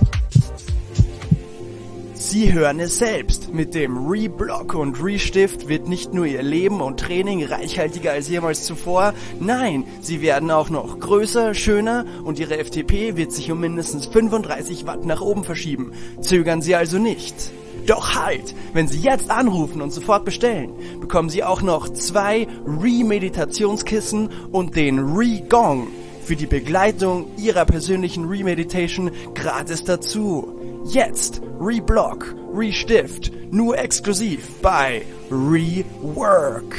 Sie hören es selbst. Mit dem Reblock und Restift wird nicht nur Ihr Leben und Training reichhaltiger als jemals zuvor. Nein, Sie werden auch noch größer, schöner und Ihre F T P wird sich um mindestens fünfunddreißig Watt nach oben verschieben. Zögern Sie also nicht. Doch halt! Wenn Sie jetzt anrufen und sofort bestellen, bekommen Sie auch noch zwei Re-Meditationskissen und den Re-Gong für die Begleitung Ihrer persönlichen Re-Meditation gratis dazu. Jetzt Reblock, Restift, nur exklusiv bei Rework.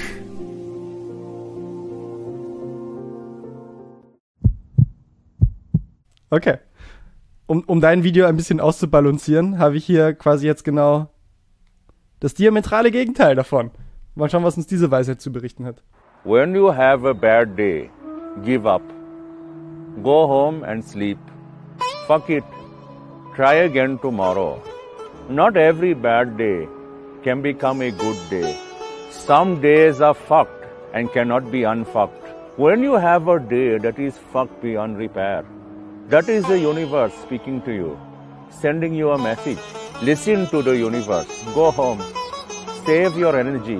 Okay. Um, um dein Video ein bisschen auszubalancieren, habe ich hier quasi jetzt genau das diametrale Gegenteil davon. Mal schauen, was uns diese Weisheit zu berichten hat. When you have a bad day, give up. Go home and sleep. Fuck it. Try again tomorrow. Not every bad day can become a good day. Some days are fucked and cannot be unfucked. When you have a day that is fucked beyond repair, that is the universe speaking to you, sending you a message. Listen to the universe. Go home. Save your energy.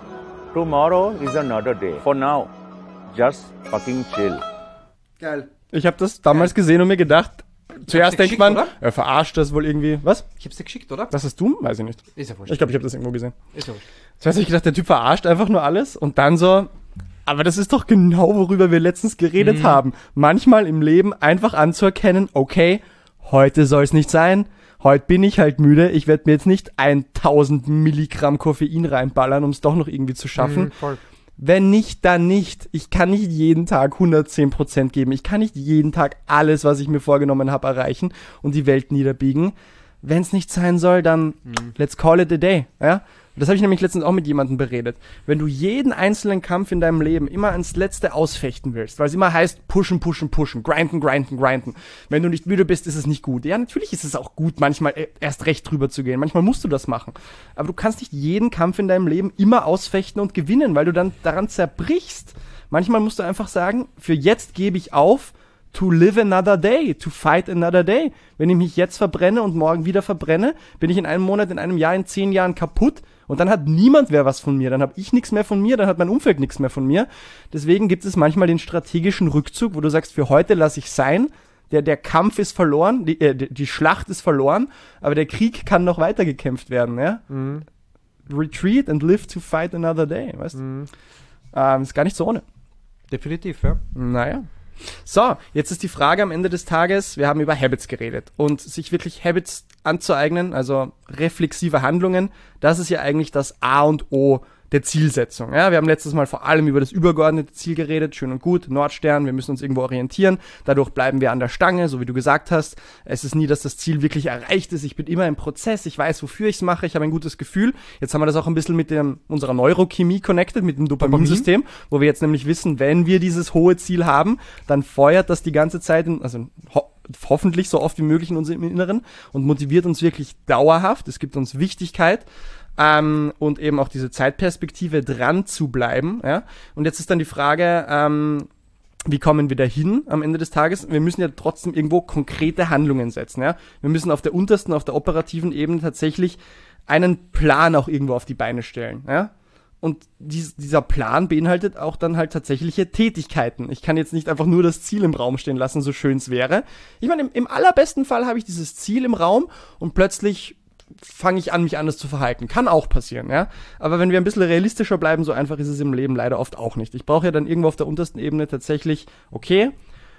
Tomorrow is another day. For now, just fucking chill. Geil. Ich habe das damals gesehen und mir gedacht, zuerst denkt geschickt, man, oder? er verarscht das wohl irgendwie. Was? Ich hab's dir geschickt, oder? Was hast du? Weiß ich nicht. Ist ja wurscht. Ich glaube, ich habe das irgendwo gesehen. Ist ja wurscht. Zuerst habe ich gedacht, der Typ verarscht einfach nur alles und dann so, aber das ist doch genau, worüber wir letztens geredet Mhm. haben. Manchmal im Leben einfach anzuerkennen, okay, heute soll es nicht sein, heute bin ich halt müde, ich werde mir jetzt nicht tausend Milligramm Koffein reinballern, um es doch noch irgendwie zu schaffen. Mhm, voll. Wenn nicht, dann nicht. Ich kann nicht jeden Tag hundertzehn Prozent geben. Ich kann nicht jeden Tag alles, was ich mir vorgenommen habe, erreichen und die Welt niederbiegen. Wenn es nicht sein soll, dann let's call it a day. Ja? Das habe ich nämlich letztens auch mit jemandem beredet. Wenn du jeden einzelnen Kampf in deinem Leben immer ans Letzte ausfechten willst, weil es immer heißt, pushen, pushen, pushen, grinden, grinden, grinden. Wenn du nicht müde bist, ist es nicht gut. Ja, natürlich ist es auch gut, manchmal erst recht drüber zu gehen. Manchmal musst du das machen. Aber du kannst nicht jeden Kampf in deinem Leben immer ausfechten und gewinnen, weil du dann daran zerbrichst. Manchmal musst du einfach sagen, für jetzt gebe ich auf, to live another day, to fight another day. Wenn ich mich jetzt verbrenne und morgen wieder verbrenne, bin ich in einem Monat, in einem Jahr, in zehn Jahren kaputt und dann hat niemand mehr was von mir, dann habe ich nichts mehr von mir, dann hat mein Umfeld nichts mehr von mir. Deswegen gibt es manchmal den strategischen Rückzug, wo du sagst, für heute lasse ich sein, der, der Kampf ist verloren, die, äh, die Schlacht ist verloren, aber der Krieg kann noch weiter gekämpft werden. Ja? Mhm. Retreat and live to fight another day, weißt du? Mhm. Ähm, ist gar nicht so ohne. Definitiv, ja. Naja. So, jetzt ist die Frage am Ende des Tages, wir haben über Habits geredet und sich wirklich Habits anzueignen, also reflexive Handlungen, das ist ja eigentlich das A und O der Zielsetzung. Ja, wir haben letztes Mal vor allem über das übergeordnete Ziel geredet, schön und gut, Nordstern, wir müssen uns irgendwo orientieren, dadurch bleiben wir an der Stange, so wie du gesagt hast. Es ist nie, dass das Ziel wirklich erreicht ist, ich bin immer im Prozess, ich weiß, wofür ich es mache, ich habe ein gutes Gefühl. Jetzt haben wir das auch ein bisschen mit dem, unserer Neurochemie connected, mit dem Dopaminsystem, wo wir jetzt nämlich wissen, wenn wir dieses hohe Ziel haben, dann feuert das die ganze Zeit, in, also ho- hoffentlich so oft wie möglich in unserem Inneren und motiviert uns wirklich dauerhaft, es gibt uns Wichtigkeit. Ähm, und eben auch diese Zeitperspektive dran zu bleiben. Ja? Und jetzt ist dann die Frage, ähm, wie kommen wir dahin am Ende des Tages? Wir müssen ja trotzdem irgendwo konkrete Handlungen setzen. Ja? Wir müssen auf der untersten, auf der operativen Ebene tatsächlich einen Plan auch irgendwo auf die Beine stellen. Ja? Und dies, dieser Plan beinhaltet auch dann halt tatsächliche Tätigkeiten. Ich kann jetzt nicht einfach nur das Ziel im Raum stehen lassen, so schön es wäre. Ich meine, im, im allerbesten Fall habe ich dieses Ziel im Raum und plötzlich fange ich an, mich anders zu verhalten. Kann auch passieren, ja. Aber wenn wir ein bisschen realistischer bleiben, so einfach ist es im Leben leider oft auch nicht. Ich brauche ja dann irgendwo auf der untersten Ebene tatsächlich, okay,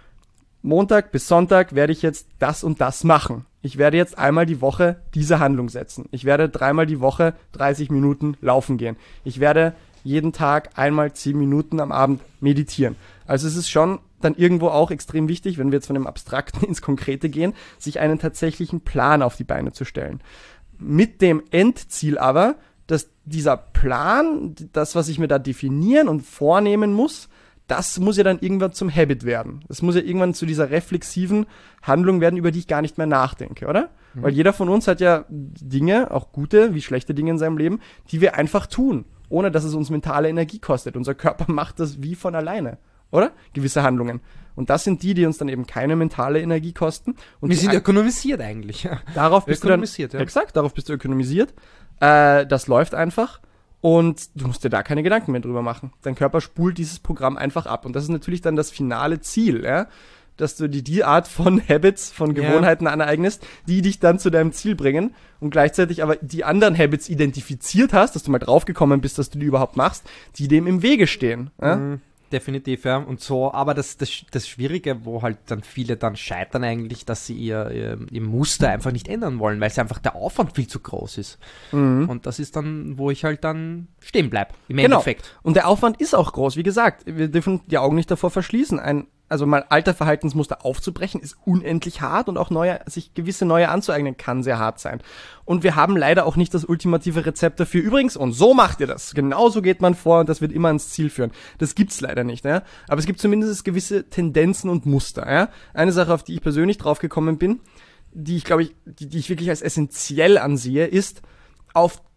Montag bis Sonntag werde ich jetzt das und das machen. Ich werde jetzt einmal die Woche diese Handlung setzen. Ich werde dreimal die Woche dreißig Minuten laufen gehen. Ich werde jeden Tag einmal zehn Minuten am Abend meditieren. Also es ist schon dann irgendwo auch extrem wichtig, wenn wir jetzt von dem Abstrakten ins Konkrete gehen, sich einen tatsächlichen Plan auf die Beine zu stellen. Mit dem Endziel aber, dass dieser Plan, das, was ich mir da definieren und vornehmen muss, das muss ja dann irgendwann zum Habit werden. Das muss ja irgendwann zu dieser reflexiven Handlung werden, über die ich gar nicht mehr nachdenke, oder? Mhm. Weil jeder von uns hat ja Dinge, auch gute wie schlechte Dinge in seinem Leben, die wir einfach tun, ohne dass es uns mentale Energie kostet. Unser Körper macht das wie von alleine, oder? Gewisse Handlungen. Und das sind die, die uns dann eben keine mentale Energie kosten. Und Wir sind ein- ökonomisiert eigentlich. Ja. Darauf bist du dann, Ökonomisiert, ja. exakt, darauf bist du ökonomisiert. Äh, das läuft einfach und du musst dir da keine Gedanken mehr drüber machen. Dein Körper spult dieses Programm einfach ab und das ist natürlich dann das finale Ziel, ja, dass du dir die Art von Habits, von Ja. Gewohnheiten aneignest, die dich dann zu deinem Ziel bringen und gleichzeitig aber die anderen Habits identifiziert hast, dass du mal draufgekommen bist, dass du die überhaupt machst, die dem im Wege stehen. Ja? Mhm, definitiv, ja. Und so, aber das, das, das Schwierige, wo halt dann viele dann scheitern eigentlich, dass sie ihr, ihr, ihr Muster einfach nicht ändern wollen, weil es einfach der Aufwand viel zu groß ist. Und das ist dann, wo ich halt dann stehen bleib, im Genau. Endeffekt. Und der Aufwand ist auch groß. Wie gesagt, wir dürfen die Augen nicht davor verschließen. Ein, also mal alte Verhaltensmuster aufzubrechen, ist unendlich hart und auch neue, sich gewisse neue anzueignen, kann sehr hart sein. Und wir haben leider auch nicht das ultimative Rezept dafür. Übrigens, und so macht ihr das. Genauso geht man vor und das wird immer ans Ziel führen. Das gibt's leider nicht, ja. Aber es gibt zumindest gewisse Tendenzen und Muster, ja. Eine Sache, auf die ich persönlich draufgekommen bin, die ich glaube ich, die, die ich wirklich als essentiell ansehe, ist, auf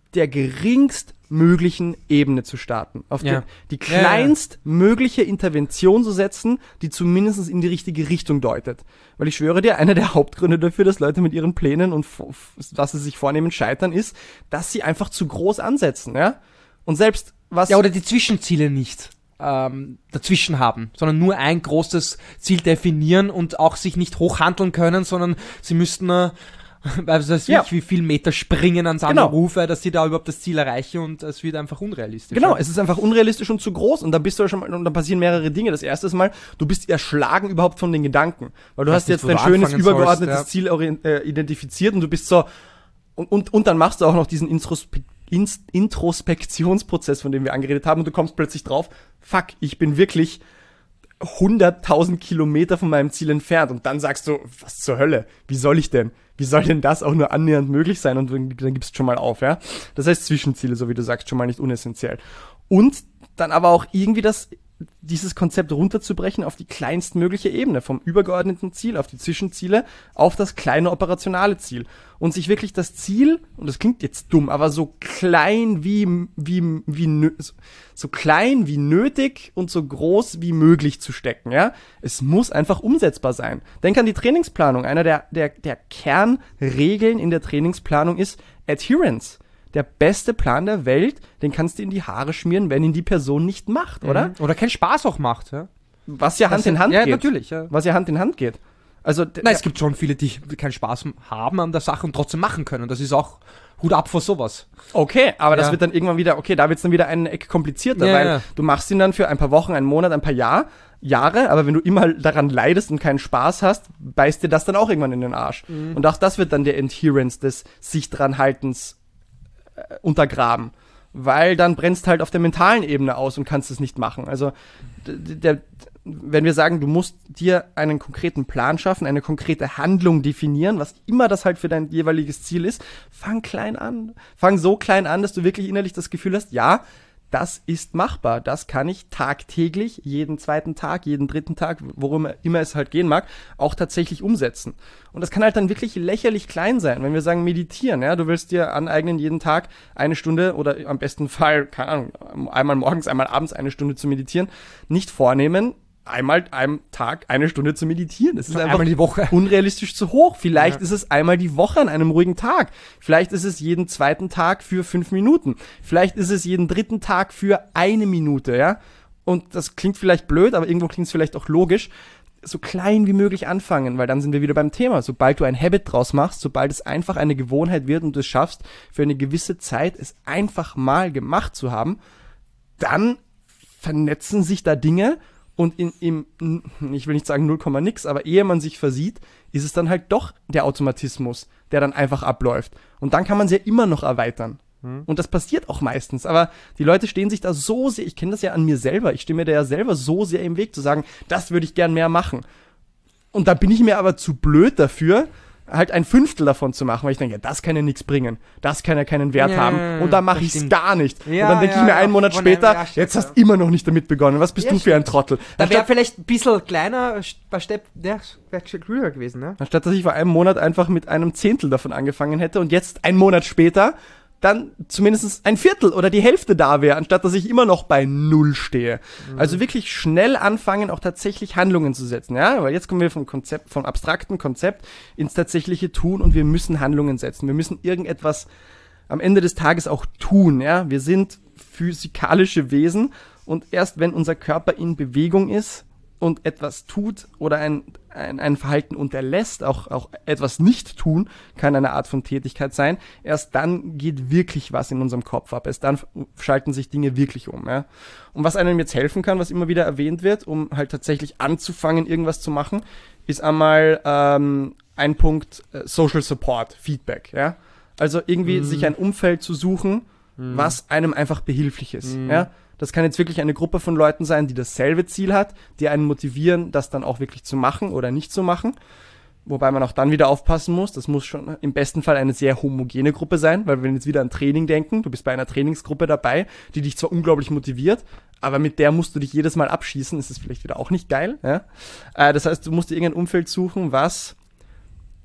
der geringstmöglichen Ebene zu starten. Auf Ja. die, die Ja, ja. kleinstmögliche Intervention zu setzen, die zumindest in die richtige Richtung deutet. Weil ich schwöre dir, einer der Hauptgründe dafür, dass Leute mit ihren Plänen und f- f- was sie sich vornehmen scheitern, ist, dass sie einfach zu groß ansetzen, ja? Und selbst was... Ja, oder die Zwischenziele nicht ähm, dazwischen haben, sondern nur ein großes Ziel definieren und auch sich nicht hochhandeln können, sondern sie müssten, äh, weil weiß Ja. ich, wie viel Meter springen ans Genau. andere Ufer, dass sie da überhaupt das Ziel erreichen und es wird einfach unrealistisch. Genau, Ja. es ist einfach unrealistisch und zu groß und da bist du ja schon mal, und da passieren mehrere Dinge. Das erste ist mal, du bist erschlagen überhaupt von den Gedanken, weil du Weißt hast nicht, jetzt wo dein du schönes anfangen übergeordnetes sollst, ja. Ziel orient, äh, identifiziert und du bist so und, und und dann machst du auch noch diesen Introspe Inst Introspektionsprozess, von dem wir angeredet haben und du kommst plötzlich drauf, fuck, ich bin wirklich hunderttausend Kilometer von meinem Ziel entfernt und dann sagst du, was zur Hölle, wie soll ich denn? Wie soll denn das auch nur annähernd möglich sein? Und dann, dann gibst du schon mal auf, ja? Das heißt Zwischenziele, so wie du sagst, schon mal nicht unessentiell. Und dann aber auch irgendwie das, dieses Konzept runterzubrechen auf die kleinstmögliche Ebene, vom übergeordneten Ziel auf die Zwischenziele, auf das kleine operationale Ziel. Und sich wirklich das Ziel, und das klingt jetzt dumm, aber so klein wie, wie, wie, nö- so klein wie nötig und so groß wie möglich zu stecken, ja. Es muss einfach umsetzbar sein. Denk an die Trainingsplanung. Einer der, der, der Kernregeln in der Trainingsplanung ist Adherence. Der beste Plan der Welt, den kannst du in die Haare schmieren, wenn ihn die Person nicht macht, oder? Mhm. Oder keinen Spaß auch macht, ja. Was ja Hand Das- in Hand ja, geht. natürlich, ja. Was ja Hand in Hand geht. Also, d- Nein, es gibt schon viele, die keinen Spaß haben an der Sache und trotzdem machen können. Das ist auch Hut ab vor sowas. okay, aber das Ja. wird dann irgendwann wieder, okay, da wird's dann wieder eine Ecke komplizierter, Ja, weil ja. du machst ihn dann für ein paar Wochen, einen Monat, ein paar Jahr, Jahre, aber wenn du immer daran leidest und keinen Spaß hast, beißt dir das dann auch irgendwann in den Arsch. Mhm. Und auch das wird dann der Adherence des sich dran Haltens äh, untergraben. Weil dann brennst halt auf der mentalen Ebene aus und kannst es nicht machen. Also, d- d- der, wenn wir sagen, du musst dir einen konkreten Plan schaffen, eine konkrete Handlung definieren, was immer das halt für dein jeweiliges Ziel ist, fang klein an. Fang so klein an, dass du wirklich innerlich das Gefühl hast, ja, das ist machbar. Das kann ich tagtäglich, jeden zweiten Tag, jeden dritten Tag, worum immer es halt gehen mag, auch tatsächlich umsetzen. Und das kann halt dann wirklich lächerlich klein sein. Wenn wir sagen meditieren, ja, du willst dir aneignen, jeden Tag eine Stunde oder am besten Fall, keine Ahnung, einmal morgens, einmal abends eine Stunde zu meditieren, nicht vornehmen, einmal am Tag eine Stunde zu meditieren. Das ist Einmal einfach die Woche. unrealistisch zu hoch. Vielleicht Ja. ist es einmal die Woche an einem ruhigen Tag. Vielleicht ist es jeden zweiten Tag für fünf Minuten. Vielleicht ist es jeden dritten Tag für eine Minute, ja. Und das klingt vielleicht blöd, aber irgendwo klingt es vielleicht auch logisch. So klein wie möglich anfangen, weil dann sind wir wieder beim Thema. Sobald du ein Habit draus machst, sobald es einfach eine Gewohnheit wird und du es schaffst, für eine gewisse Zeit es einfach mal gemacht zu haben, dann vernetzen sich da Dinge und in, im, ich will nicht sagen null Komma nix, aber ehe man sich versieht, ist es dann halt doch der Automatismus, der dann einfach abläuft. Und dann kann man es ja immer noch erweitern. Und das passiert auch meistens. Aber die Leute stehen sich da so sehr, ich kenne das ja an mir selber, ich stehe mir da ja selber so sehr im Weg zu sagen, das würde ich gern mehr machen. Und da bin ich mir aber zu blöd dafür, halt ein Fünftel davon zu machen, weil ich denke, ja, das kann ja nichts bringen, das kann ja keinen Wert Ja, haben und da mache das ich es stimmt. gar nicht. Ja, und dann denke ja, ich mir ja, einen Monat von später, einem- ja, stimmt, jetzt ja. hast du immer noch nicht damit begonnen, was bist Ja, du für ein Trottel? Da wäre Anstatt, vielleicht ein bisschen kleiner, bei Stepp, der wäre cooler gewesen, ne? anstatt dass ich vor einem Monat einfach mit einem Zehntel davon angefangen hätte und jetzt einen Monat später dann zumindest ein Viertel oder die Hälfte da wäre, anstatt dass ich immer noch bei Null stehe. Also wirklich schnell anfangen, auch tatsächlich Handlungen zu setzen. Ja, weil jetzt kommen wir vom Konzept, vom abstrakten Konzept ins tatsächliche Tun und wir müssen Handlungen setzen. Wir müssen irgendetwas am Ende des Tages auch tun. Ja, wir sind physikalische Wesen und erst wenn unser Körper in Bewegung ist und etwas tut oder ein, ein, ein Verhalten unterlässt, auch, auch etwas nicht tun, kann eine Art von Tätigkeit sein, erst dann geht wirklich was in unserem Kopf ab. Erst dann schalten sich Dinge wirklich um. Ja? Und was einem jetzt helfen kann, was immer wieder erwähnt wird, um halt tatsächlich anzufangen, irgendwas zu machen, ist einmal ähm, ein Punkt äh, Social Support, Feedback. Ja? Also irgendwie sich ein Umfeld zu suchen, was einem einfach behilflich ist. Ja? Das kann jetzt wirklich eine Gruppe von Leuten sein, die dasselbe Ziel hat, die einen motivieren, das dann auch wirklich zu machen oder nicht zu machen. Wobei man auch dann wieder aufpassen muss, das muss schon im besten Fall eine sehr homogene Gruppe sein, weil wir jetzt wieder an Training denken, du bist bei einer Trainingsgruppe dabei, die dich zwar unglaublich motiviert, aber mit der musst du dich jedes Mal abschießen, ist es vielleicht wieder auch nicht geil. Ja? Äh, das heißt, du musst dir irgendein Umfeld suchen, was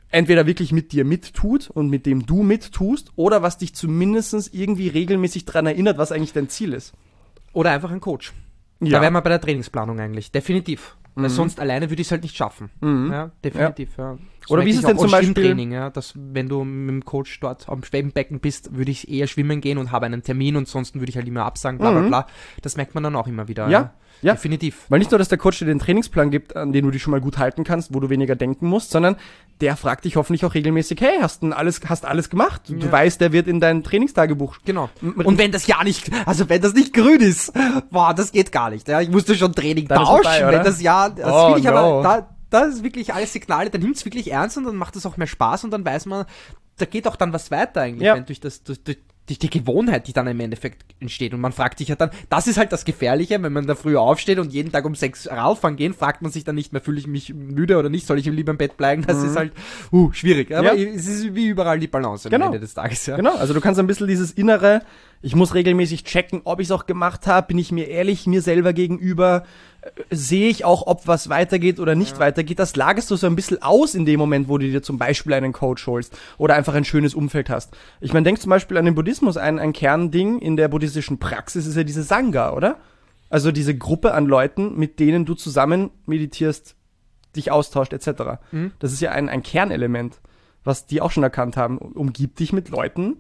entweder wirklich mit dir mittut und mit dem du mittust oder was dich zumindest irgendwie regelmäßig dran erinnert, was eigentlich dein Ziel ist. Oder einfach ein Coach. Ja. Da wären wir bei der Trainingsplanung eigentlich. Definitiv. Mhm. Weil sonst alleine würde ich es halt nicht schaffen. Mhm. Ja, definitiv. Ja. So Oder wie ist es denn zum Beispiel- Schwimmtraining, ja, dass wenn du mit dem Coach dort am Schwimmenbecken bist, würde ich eher schwimmen gehen und habe einen Termin und sonst würde ich halt immer absagen, bla bla Mhm. bla. Das merkt man dann auch immer wieder. Ja, ja. Definitiv. Weil nicht nur, dass der Coach dir den Trainingsplan gibt, an den du dich schon mal gut halten kannst, wo du weniger denken musst, sondern der fragt dich hoffentlich auch regelmäßig, hey, hast du alles, hast alles gemacht? Du Ja. weißt, der wird in dein Trainingstagebuch. Genau. M- Und wenn das ja nicht, also wenn das nicht grün ist, boah, das geht gar nicht. Ja, ich musste schon Training Dann ist tauschen, vorbei, wenn oder? das ja, das Oh, finde ich no. aber, da, das ist wirklich alles Signale, dann nimmt es wirklich ernst und dann macht es auch mehr Spaß und dann weiß man, da geht auch dann was weiter eigentlich, Ja. wenn durch das, durch, durch, durch die Gewohnheit, die dann im Endeffekt entsteht. Und man fragt sich ja dann, das ist halt das Gefährliche, wenn man da früh aufsteht und jeden Tag um sechs Radfahren gehen, fragt man sich dann nicht mehr, fühle ich mich müde oder nicht, soll ich lieber im Bett bleiben? Das ist halt, uh, schwierig. Aber Ja. es ist wie überall die Balance Genau. am Ende des Tages, ja. Genau, also du kannst ein bisschen dieses innere, ich muss regelmäßig checken, ob ich es auch gemacht habe, bin ich mir ehrlich mir selber gegenüber, äh, sehe ich auch, ob was weitergeht oder nicht weitergeht, das lagerst du so ein bisschen aus in dem Moment, wo du dir zum Beispiel einen Coach holst oder einfach ein schönes Umfeld hast. Ich meine, denk zum Beispiel an den Buddhismus, ein, ein Kernding in der buddhistischen Praxis ist ja diese Sangha, oder? Also diese Gruppe an Leuten, mit denen du zusammen meditierst, dich austauscht et cetera. Mhm. Das ist ja ein, ein Kernelement, was die auch schon erkannt haben. Umgib dich mit Leuten,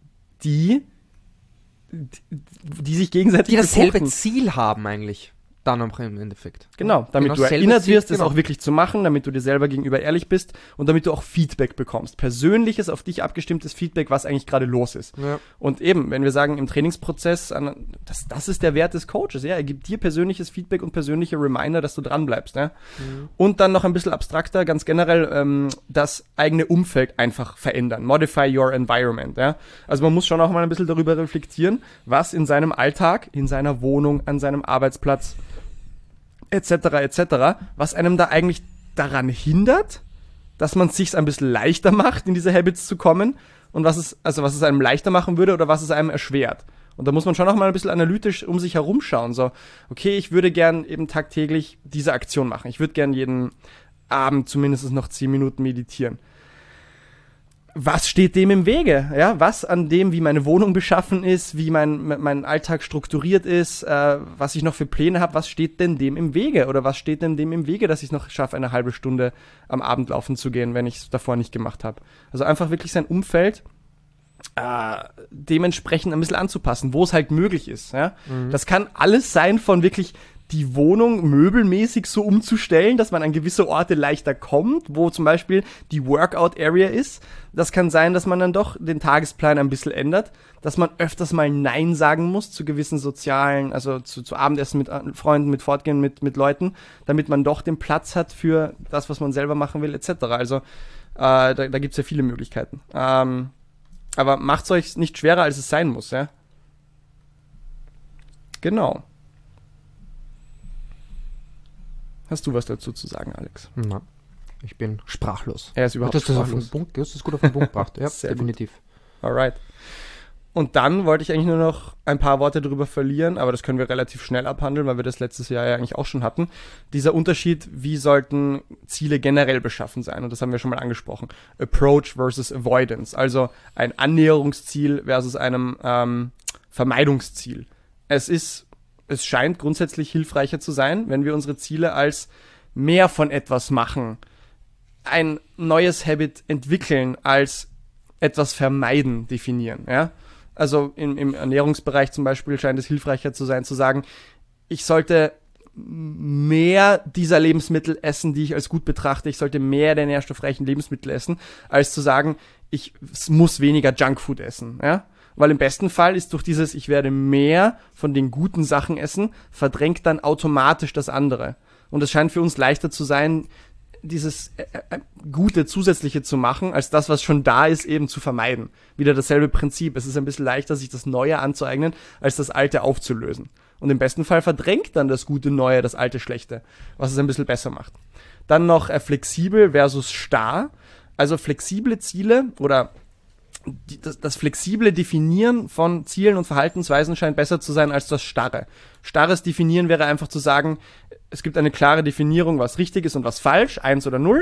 die, die, die sich gegenseitig Die dasselbe befruchten. Ziel haben eigentlich. Dann auch im Endeffekt. Genau, damit Genau, du dasselbe erinnert Ziel, wirst, es genau. auch wirklich zu machen, damit du dir selber gegenüber ehrlich bist und damit du auch Feedback bekommst. Persönliches, auf dich abgestimmtes Feedback, was eigentlich gerade los ist. Ja. Und eben, wenn wir sagen, im Trainingsprozess, an- das, das ist der Wert des Coaches, ja. Er gibt dir persönliches Feedback und persönliche Reminder, dass du dran bleibst, ja. Mhm. Und dann noch ein bisschen abstrakter, ganz generell, ähm, das eigene Umfeld einfach verändern. Modify your environment, ja. Also man muss schon auch mal ein bisschen darüber reflektieren, was in seinem Alltag, in seiner Wohnung, an seinem Arbeitsplatz, et cetera et cetera, was einem da eigentlich daran hindert, dass man es sich ein bisschen leichter macht, in diese Habits zu kommen und was es, also was es einem leichter machen würde oder was es einem erschwert. Und da muss man schon auch mal ein bisschen analytisch um sich herumschauen. So, okay, ich würde gern eben tagtäglich diese Aktion machen. Ich würde gern jeden Abend zumindest noch zehn Minuten meditieren. Was steht dem im Wege? Ja, was an dem, wie meine Wohnung beschaffen ist, wie mein, mein Alltag strukturiert ist, äh, was ich noch für Pläne habe, was steht denn dem im Wege? Oder was steht denn dem im Wege, dass ich noch schaffe, eine halbe Stunde am Abend laufen zu gehen, wenn ich es davor nicht gemacht habe? Also einfach wirklich sein Umfeld äh, dementsprechend ein bisschen anzupassen, wo es halt möglich ist. Ja? Mhm. Das kann alles sein von wirklich die Wohnung möbelmäßig so umzustellen, dass man an gewisse Orte leichter kommt, wo zum Beispiel die Workout-Area ist. Das kann sein, dass man dann doch den Tagesplan ein bisschen ändert, dass man öfters mal Nein sagen muss zu gewissen sozialen, also zu, zu Abendessen mit Freunden, mit Fortgehen mit, mit Leuten, damit man doch den Platz hat für das, was man selber machen will, et cetera. Also äh, da, da gibt's ja viele Möglichkeiten. Ähm, aber macht's euch nicht schwerer, als es sein muss, ja? Genau. Hast du was dazu zu sagen, Alex? Na, ich bin sprachlos. Er ist überhaupt das ist auf den sprachlos. Punkt, das ist gut auf den Punkt gebracht. Ja, Sehr gut. definitiv. Alright. Und dann wollte ich eigentlich nur noch ein paar Worte darüber verlieren, aber das können wir relativ schnell abhandeln, weil wir das letztes Jahr ja eigentlich auch schon hatten. Dieser Unterschied, wie sollten Ziele generell beschaffen sein? Und das haben wir schon mal angesprochen. Approach versus Avoidance. Also ein Annäherungsziel versus einem ähm, Vermeidungsziel. Es ist, es scheint grundsätzlich hilfreicher zu sein, wenn wir unsere Ziele als mehr von etwas machen, ein neues Habit entwickeln, als etwas vermeiden definieren, ja. Also im, im Ernährungsbereich zum Beispiel scheint es hilfreicher zu sein, zu sagen, ich sollte mehr dieser Lebensmittel essen, die ich als gut betrachte, ich sollte mehr der nährstoffreichen Lebensmittel essen, als zu sagen, ich muss weniger Junkfood essen, ja. Weil im besten Fall ist durch dieses, ich werde mehr von den guten Sachen essen, verdrängt dann automatisch das andere. Und es scheint für uns leichter zu sein, dieses äh, äh, Gute zusätzliche zu machen, als das, was schon da ist, eben zu vermeiden. Wieder dasselbe Prinzip. Es ist ein bisschen leichter, sich das Neue anzueignen, als das Alte aufzulösen. Und im besten Fall verdrängt dann das Gute Neue das Alte Schlechte, was es ein bisschen besser macht. Dann noch äh, flexibel versus starr. Also flexible Ziele oder die, das, das flexible Definieren von Zielen und Verhaltensweisen scheint besser zu sein als das starre. Starres Definieren wäre einfach zu sagen, es gibt eine klare Definierung, was richtig ist und was falsch, eins oder null.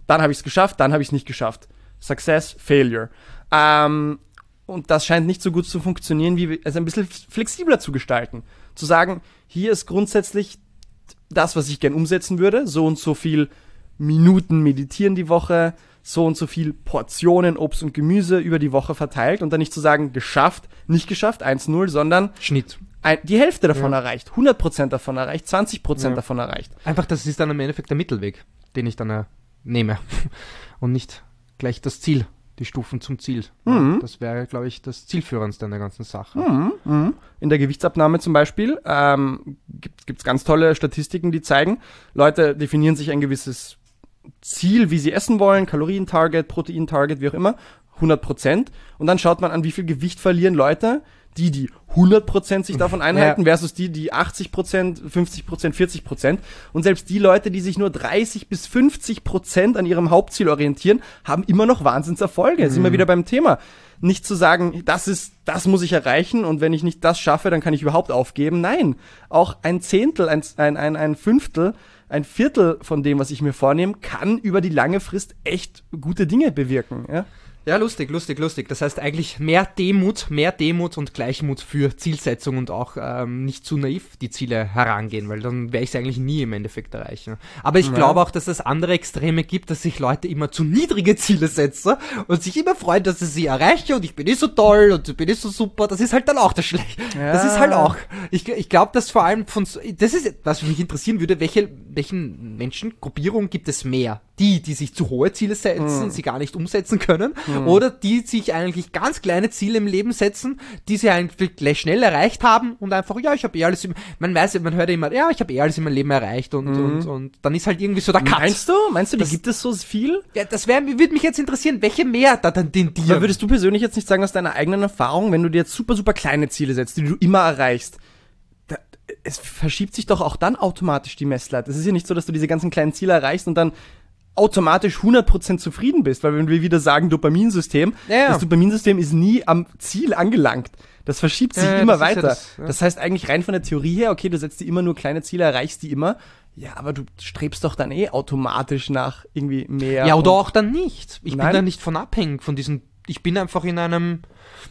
dann habe ich es geschafft, dann habe ich es nicht geschafft. Success, Failure. Ähm, und das scheint nicht so gut zu funktionieren, wie es ein bisschen flexibler zu gestalten. Zu sagen, hier ist grundsätzlich das, was ich gern umsetzen würde, so und so viel Minuten meditieren die Woche, so und so viel Portionen Obst und Gemüse über die Woche verteilt und dann nicht zu sagen, geschafft, nicht geschafft, eins null, sondern Schnitt. ein, die Hälfte davon Ja. erreicht, hundert Prozent davon erreicht, zwanzig Prozent Ja. davon erreicht. Einfach, das ist dann im Endeffekt der Mittelweg, den ich dann äh, nehme. Und nicht gleich das Ziel, die Stufen zum Ziel. Mhm. Das wäre, glaube ich, das Zielführendste an der ganzen Sache. Mhm, mhm. In der Gewichtsabnahme zum Beispiel ähm, gibt es ganz tolle Statistiken, die zeigen, Leute definieren sich ein gewisses Ziel, wie sie essen wollen, Kalorien-Target, Protein-Target, wie auch immer, hundert Prozent. Und dann schaut man an, wie viel Gewicht verlieren Leute, die, die hundert Prozent sich davon einhalten, Ja. versus die, die achtzig Prozent, fünfzig Prozent, vierzig Prozent. Und selbst die Leute, die sich nur dreißig bis fünfzig Prozent an ihrem Hauptziel orientieren, haben immer noch Wahnsinnserfolge. Mhm. Sind wir wieder beim Thema. Nicht zu sagen, das ist, das muss ich erreichen und wenn ich nicht das schaffe, dann kann ich überhaupt aufgeben. Nein, auch ein Zehntel, ein, ein, ein, ein Fünftel, ein Viertel von dem, was ich mir vornehme, kann über die lange Frist echt gute Dinge bewirken. Ja? Ja, lustig, lustig, lustig. Das heißt eigentlich mehr Demut, mehr Demut und Gleichmut für Zielsetzung und auch ähm, nicht zu naiv die Ziele herangehen, weil dann werde ich es eigentlich nie im Endeffekt erreichen. Aber ich Ja. glaube auch, dass es andere Extreme gibt, dass sich Leute immer zu niedrige Ziele setzen und sich immer freuen, dass sie sie erreichen und ich bin eh so toll und ich bin eh so super. Das ist halt dann auch das Schlechte. Ja. Das ist halt auch. Ich, ich glaube, dass vor allem von, so- das ist, was mich interessieren würde, welche, welchen Menschengruppierungen gibt es mehr? Die, die sich zu hohe Ziele setzen, Mhm. sie gar nicht umsetzen können, oder die sich eigentlich ganz kleine Ziele im Leben setzen, die sie eigentlich gleich schnell erreicht haben und einfach, ja, ich habe eh alles im, man weiß, man hört ja immer, ja, ich habe eh alles in meinem Leben erreicht und, und, und dann ist halt irgendwie so der Cut. Meinst du? Meinst du, die Das- gibt es so viel? Ja, das wär, würde mich jetzt interessieren, welche mehr da dann den Aber dir. würdest du persönlich jetzt nicht sagen, aus deiner eigenen Erfahrung, wenn du dir jetzt super, super kleine Ziele setzt, die du immer erreichst, da, es verschiebt sich doch auch dann automatisch die Messlatte. Es ist ja nicht so, dass du diese ganzen kleinen Ziele erreichst und dann automatisch hundert Prozent zufrieden bist, weil wenn wir wieder sagen Dopaminsystem, Ja, ja. das Dopaminsystem ist nie am Ziel angelangt. Das verschiebt sich Ja, ja, immer das ist ja weiter. das, ja. Das heißt eigentlich rein von der Theorie her, okay, du setzt dir immer nur kleine Ziele, erreichst die immer, ja, aber du strebst doch dann eh automatisch nach irgendwie mehr. Ja, oder und- auch dann nicht. Ich Nein? bin da nicht von abhängig, von diesen, ich bin einfach in einem,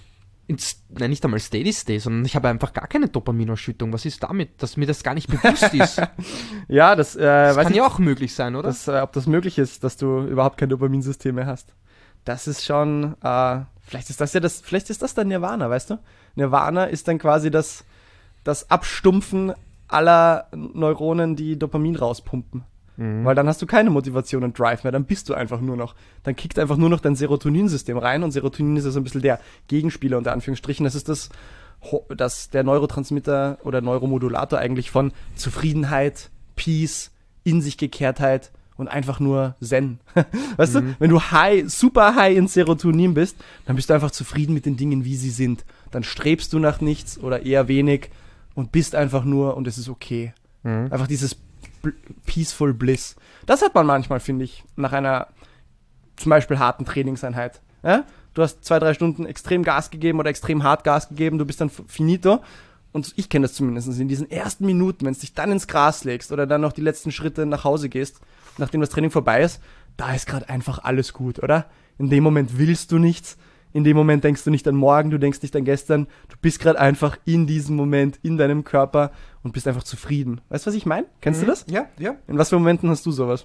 ins, nein, nicht einmal Steady State, sondern ich habe einfach gar keine Dopaminausschüttung. Was ist damit, dass mir das gar nicht bewusst ist? Das Ja, das, äh, weiß kann ich, ja auch möglich sein, oder? das, äh, ob das möglich ist, dass du überhaupt kein Dopaminsystem mehr hast. Das ist schon, äh, vielleicht ist das ja das, vielleicht ist das dann Nirvana, weißt du? Nirvana ist dann quasi das, das Abstumpfen aller Neuronen, die Dopamin rauspumpen. Weil dann hast du keine Motivation und Drive mehr, dann bist du einfach nur noch, dann kickt einfach nur noch dein Serotoninsystem rein und Serotonin ist ja so ein bisschen der Gegenspieler unter Anführungsstrichen. Das ist das, Ho- das der Neurotransmitter oder Neuromodulator eigentlich von Zufriedenheit, Peace, in sich Gekehrtheit und einfach nur Zen. Weißt du, wenn du high, super high in Serotonin bist, dann bist du einfach zufrieden mit den Dingen, wie sie sind. Dann strebst du nach nichts oder eher wenig und bist einfach nur und es ist okay. Einfach dieses bl- Peaceful Bliss. Das hat man manchmal, finde ich, nach einer zum Beispiel harten Trainingseinheit. Ja? Du hast zwei, drei Stunden extrem Gas gegeben oder extrem hart Gas gegeben, du bist dann f- finito. Und ich kenne das zumindest in diesen ersten Minuten, wenn du dich dann ins Gras legst oder dann noch die letzten Schritte nach Hause gehst, nachdem das Training vorbei ist, da ist gerade einfach alles gut, oder? In dem Moment willst du nichts, in dem Moment denkst du nicht an morgen, du denkst nicht an gestern, du bist gerade einfach in diesem Moment, in deinem Körper und bist einfach zufrieden. Weißt du, was ich meine? Kennst du das? Ja, ja. In was für Momenten hast du sowas?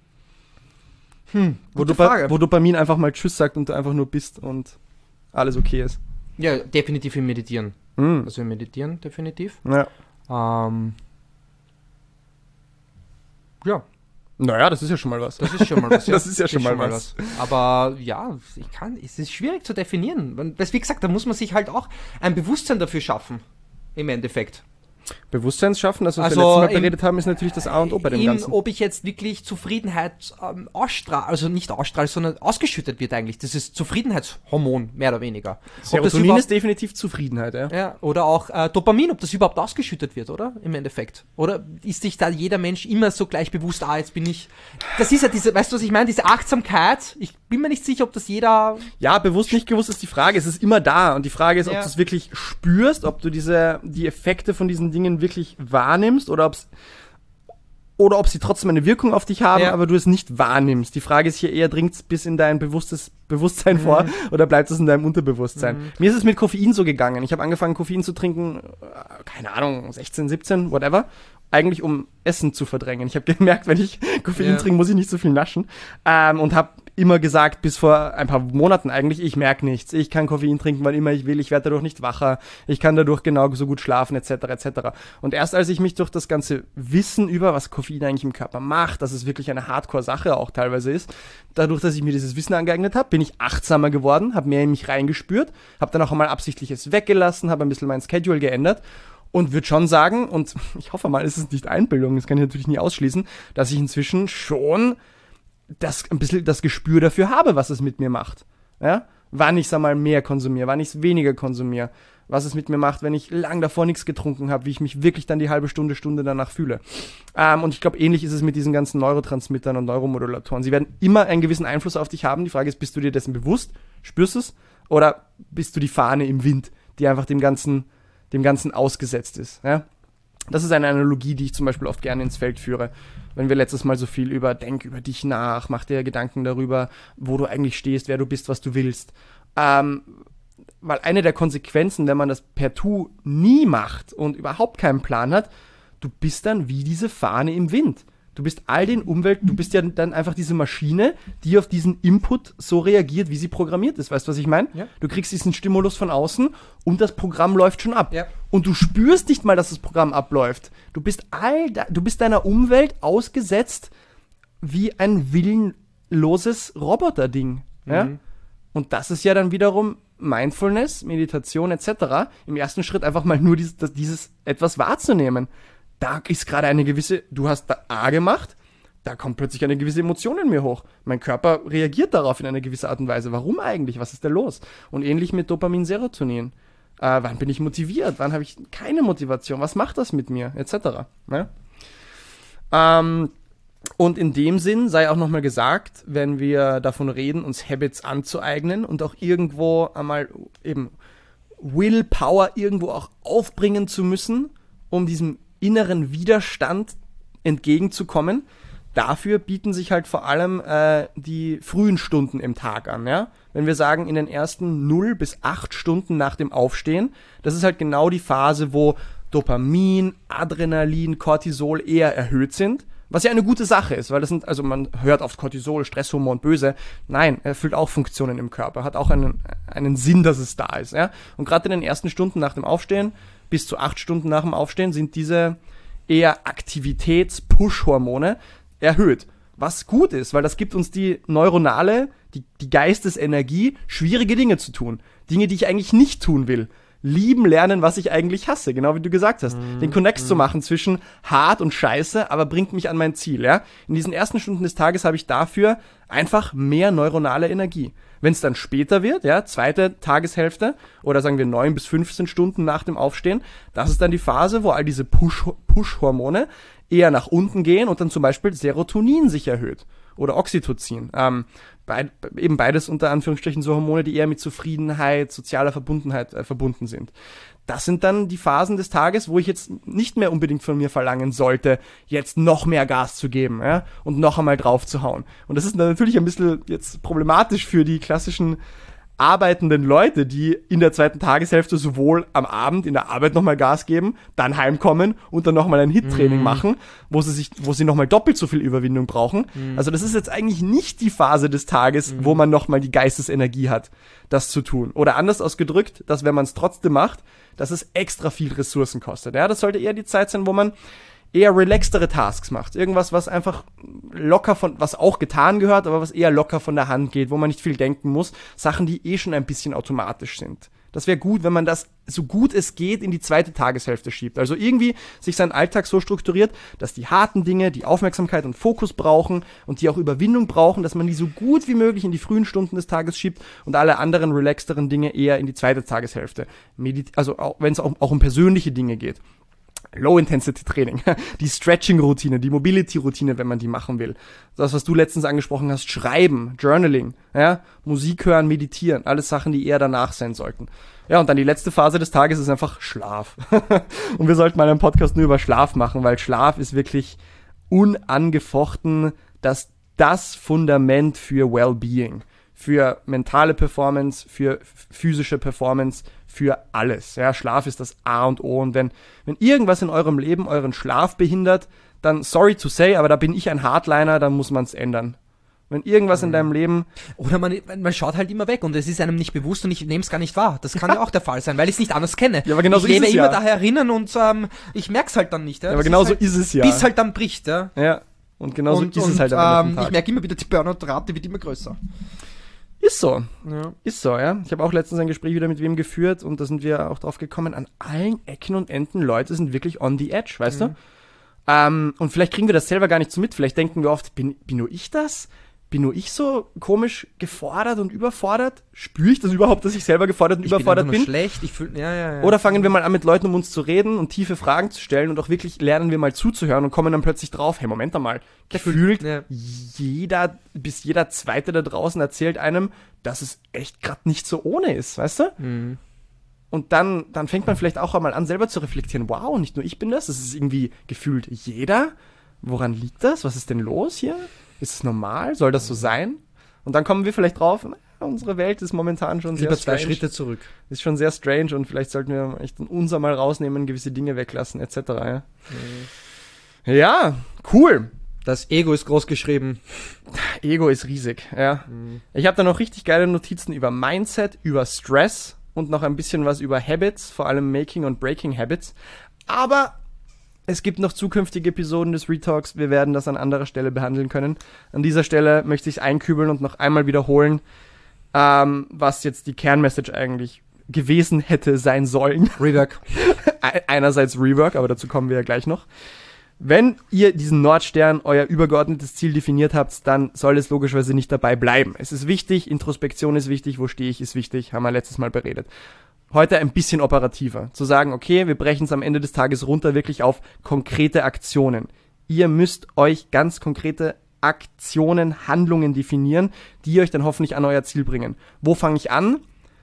Hm, Wo, gute Dopa Frage. wo Dopamin einfach mal Tschüss sagt und du einfach nur bist und alles okay ist. Ja, definitiv im Meditieren. Mhm. Also im Meditieren, definitiv. Ja. Ähm, ja, Naja, das ist ja schon mal was. das ist schon mal was. Das ist ja schon mal was. Aber ja, ich kann, es ist schwierig zu definieren. Man- Weil, wie gesagt, da muss man sich halt auch ein Bewusstsein dafür schaffen. Im Endeffekt. Bewusstsein schaffen, das was Also wir letztes Mal im- beredet haben, ist natürlich das A und O bei dem In, Ganzen. ob ich jetzt wirklich Zufriedenheit ähm, ausstrahle, also nicht ausstrahle, sondern ausgeschüttet wird eigentlich. Das ist Zufriedenheitshormon, mehr oder weniger. Ob das Serotonin überhaupt- ist definitiv Zufriedenheit, ja. Ja, oder auch äh, Dopamin, ob das überhaupt ausgeschüttet wird, oder? Im Endeffekt. Oder ist sich da jeder Mensch immer so gleich bewusst, ah, jetzt bin ich. Das ist ja diese, weißt du, was ich meine? Diese Achtsamkeit. Ich bin mir nicht sicher, ob das jeder. Ja, bewusst, nicht gewusst ist die Frage. Es ist immer da. Und die Frage ist, ob Ja. du es wirklich spürst, ob du diese, die Effekte von diesen Dingen wirklich wahrnimmst oder ob es oder ob sie trotzdem eine Wirkung auf dich haben, Ja. aber du es nicht wahrnimmst. Die Frage ist hier eher, dringt es bis in dein bewusstes Bewusstsein vor oder bleibt es in deinem Unterbewusstsein? Mir ist es mit Koffein so gegangen. Ich habe angefangen, Koffein zu trinken, äh, keine Ahnung, sechzehn, siebzehn, whatever, eigentlich um Essen zu verdrängen. Ich habe gemerkt, wenn ich Koffein Ja. trinke, muss ich nicht so viel naschen ähm, und habe immer gesagt, bis vor ein paar Monaten eigentlich, ich merke nichts. Ich kann Koffein trinken, wann immer ich will. Ich werde dadurch nicht wacher. Ich kann dadurch genauso gut schlafen, et cetera et cetera. Und erst als ich mich durch das ganze Wissen über, was Koffein eigentlich im Körper macht, dass es wirklich eine Hardcore-Sache auch teilweise ist, dadurch, dass ich mir dieses Wissen angeeignet habe, bin ich achtsamer geworden, habe mehr in mich reingespürt, habe dann auch einmal absichtliches weggelassen, habe ein bisschen mein Schedule geändert und würde schon sagen, und ich hoffe mal, es ist nicht Einbildung, das kann ich natürlich nie ausschließen, dass ich inzwischen schon das ein bisschen das Gespür dafür habe, was es mit mir macht. Ja? Wann ich es einmal mehr konsumiere, wann ich es weniger konsumiere, was es mit mir macht, wenn ich lang davor nichts getrunken habe, wie ich mich wirklich dann die halbe Stunde, Stunde danach fühle. Ähm, und ich glaube, ähnlich ist es mit diesen ganzen Neurotransmittern und Neuromodulatoren. Sie werden immer einen gewissen Einfluss auf dich haben. Die Frage ist, bist du dir dessen bewusst, spürst es, oder bist du die Fahne im Wind, die einfach dem Ganzen, dem Ganzen ausgesetzt ist. Ja? Das ist eine Analogie, die ich zum Beispiel oft gerne ins Feld führe. Wenn wir letztes Mal so viel über denk über dich nach, mach dir Gedanken darüber, wo du eigentlich stehst, wer du bist, was du willst. Ähm, weil eine der Konsequenzen, wenn man das per Tu nie macht und überhaupt keinen Plan hat, du bist dann wie diese Fahne im Wind. Du bist all den Umwelt, du bist ja dann einfach diese Maschine, die auf diesen Input so reagiert, wie sie programmiert ist. Weißt du, was ich meine? Ja. Du kriegst diesen Stimulus von außen und das Programm läuft schon ab. Ja. Und du spürst nicht mal, dass das Programm abläuft. Du bist all da, du bist deiner Umwelt ausgesetzt wie ein willenloses Roboterding. Ja? Und das ist ja dann wiederum Mindfulness, Meditation et cetera. Im ersten Schritt einfach mal nur dieses, dieses etwas wahrzunehmen. Da ist gerade eine gewisse, du hast da A gemacht, da kommt plötzlich eine gewisse Emotion in mir hoch. Mein Körper reagiert darauf in einer gewissen Art und Weise. Warum eigentlich? Was ist da los? Und ähnlich mit Dopamin, Serotonin. Äh, wann bin ich motiviert? Wann habe ich keine Motivation? Was macht das mit mir? Etc. Ja? Ähm, und in dem Sinn sei auch nochmal gesagt, wenn wir davon reden, uns Habits anzueignen und auch irgendwo einmal eben Willpower irgendwo auch aufbringen zu müssen, um diesem inneren Widerstand entgegenzukommen. Dafür bieten sich halt vor allem äh, die frühen Stunden im Tag an. Ja? Wenn wir sagen, in den ersten null bis acht Stunden nach dem Aufstehen, das ist halt genau die Phase, wo Dopamin, Adrenalin, Cortisol eher erhöht sind, was ja eine gute Sache ist, weil das sind, also man hört oft Cortisol, Stresshormon, böse. Nein, er erfüllt auch Funktionen im Körper, hat auch einen, einen Sinn, dass es da ist. Ja? Und gerade in den ersten Stunden nach dem Aufstehen, bis zu acht Stunden nach dem Aufstehen, sind diese eher Aktivitäts-Push-Hormone erhöht. Was gut ist, weil das gibt uns die neuronale, die, die Geistesenergie, schwierige Dinge zu tun. Dinge, die ich eigentlich nicht tun will. Lieben lernen, was ich eigentlich hasse, genau wie du gesagt hast. Mm, Den Connect mm. zu machen zwischen hart und scheiße, aber bringt mich an mein Ziel. Ja? In diesen ersten Stunden des Tages habe ich dafür einfach mehr neuronale Energie. Wenn es dann später wird, ja, zweite Tageshälfte oder sagen wir neun bis fünfzehn Stunden nach dem Aufstehen, das ist dann die Phase, wo all diese Push- Push-Hormone eher nach unten gehen und dann zum Beispiel Serotonin sich erhöht oder Oxytocin. Ähm, beid, eben beides unter Anführungsstrichen so Hormone, die eher mit Zufriedenheit, sozialer Verbundenheit äh, verbunden sind. Das sind dann die Phasen des Tages, wo ich jetzt nicht mehr unbedingt von mir verlangen sollte, jetzt noch mehr Gas zu geben, ja, und noch einmal drauf zu hauen. Und das ist dann natürlich ein bisschen jetzt problematisch für die klassischen arbeitenden Leute, die in der zweiten Tageshälfte sowohl am Abend in der Arbeit nochmal Gas geben, dann heimkommen und dann nochmal ein Hit-Training mm. machen, wo sie sich, wo sie nochmal doppelt so viel Überwindung brauchen. Mm. Also das ist jetzt eigentlich nicht die Phase des Tages, mm. wo man nochmal die Geistesenergie hat, das zu tun. Oder anders ausgedrückt, dass wenn man es trotzdem macht, dass es extra viel Ressourcen kostet. Ja, das sollte eher die Zeit sein, wo man eher relaxtere Tasks macht. Irgendwas, was einfach locker von, was auch getan gehört, aber was eher locker von der Hand geht, wo man nicht viel denken muss. Sachen, die eh schon ein bisschen automatisch sind. Das wäre gut, wenn man das so gut es geht in die zweite Tageshälfte schiebt. Also irgendwie sich seinen Alltag so strukturiert, dass die harten Dinge, die Aufmerksamkeit und Fokus brauchen und die auch Überwindung brauchen, dass man die so gut wie möglich in die frühen Stunden des Tages schiebt und alle anderen relaxteren Dinge eher in die zweite Tageshälfte. Medit- also wenn es auch, auch um persönliche Dinge geht. Low-Intensity-Training, die Stretching-Routine, die Mobility-Routine, wenn man die machen will. Das, was du letztens angesprochen hast, Schreiben, Journaling, ja, Musik hören, meditieren, alles Sachen, die eher danach sein sollten. Ja, und dann die letzte Phase des Tages ist einfach Schlaf. Und wir sollten mal einen Podcast nur über Schlaf machen, weil Schlaf ist wirklich unangefochten das, das Fundament für Wellbeing, für mentale Performance, für physische Performance, für alles. Ja, Schlaf ist das A und O. Und wenn, wenn irgendwas in eurem Leben euren Schlaf behindert, dann sorry to say, aber da bin ich ein Hardliner, dann muss man es ändern. Wenn irgendwas in deinem Leben... Oder man, man schaut halt immer weg und es ist einem nicht bewusst und ich nehme es gar nicht wahr. Das kann ja auch der Fall sein, weil ich es nicht anders kenne. Ja, aber genau ich so lebe ist es immer ja. daher erinnern und ähm, ich merke es halt dann nicht. Ja, Ja, aber Das genau so halt, ist es ja. Bis halt dann bricht. Ja. Ja, und genau so und, ist und, es halt am Ende ähm, vom Tag. ich merke immer wieder, die Burnout-Rate wird immer größer. Ist so. Ja. Ist so, ja. Ich habe auch letztens ein Gespräch wieder mit wem geführt und da sind wir auch drauf gekommen, an allen Ecken und Enden Leute sind wirklich on the edge, weißt Mhm. du? Ähm, und vielleicht kriegen wir das selber gar nicht so mit. Vielleicht denken wir oft, bin, bin nur ich das? Bin nur ich so komisch gefordert und überfordert? Spüre ich das überhaupt, dass ich selber gefordert und Ich bin überfordert einfach nur bin? schlecht. Ich fühl, ja, ja, ja. Oder fangen wir mal an, mit Leuten um uns zu reden und tiefe Fragen zu stellen und auch wirklich lernen wir mal zuzuhören und kommen dann plötzlich drauf, hey, Moment einmal, gefühlt ja. jeder, bis jeder Zweite da draußen erzählt einem, dass es echt gerade nicht so ohne ist, weißt du? Mhm. Und dann, dann fängt man vielleicht auch einmal an, selber zu reflektieren, wow, nicht nur ich bin das, das ist irgendwie gefühlt jeder. Woran liegt das? Was ist denn los hier? Ist es normal? Soll das so sein? Und dann kommen wir vielleicht drauf, na, unsere Welt ist momentan schon sehr Lieber zwei strange. Schritte zurück. Ist schon sehr strange und vielleicht sollten wir echt unser mal rausnehmen, gewisse Dinge weglassen, et cetera. Ja, Mhm. ja, cool. Das Ego ist groß geschrieben. Ego ist riesig, ja. Mhm. Ich habe da noch richtig geile Notizen über Mindset, über Stress und noch ein bisschen was über Habits, vor allem Making und Breaking Habits. Aber es gibt noch zukünftige Episoden des Retalks. Wir werden das an anderer Stelle behandeln können. An dieser Stelle möchte ich es einkübeln und noch einmal wiederholen, ähm, was jetzt die Kernmessage eigentlich gewesen hätte sein sollen. Rework. Einerseits Rework, aber dazu kommen wir ja gleich noch. Wenn ihr diesen Nordstern, euer übergeordnetes Ziel definiert habt, dann soll es logischerweise nicht dabei bleiben. Es ist wichtig, Introspektion ist wichtig, wo stehe ich, ist wichtig, haben wir letztes Mal beredet. Heute ein bisschen operativer. Zu sagen, okay, wir brechen es am Ende des Tages runter wirklich auf konkrete Aktionen. Ihr müsst euch ganz konkrete Aktionen, Handlungen definieren, die euch dann hoffentlich an euer Ziel bringen. Wo fange ich an?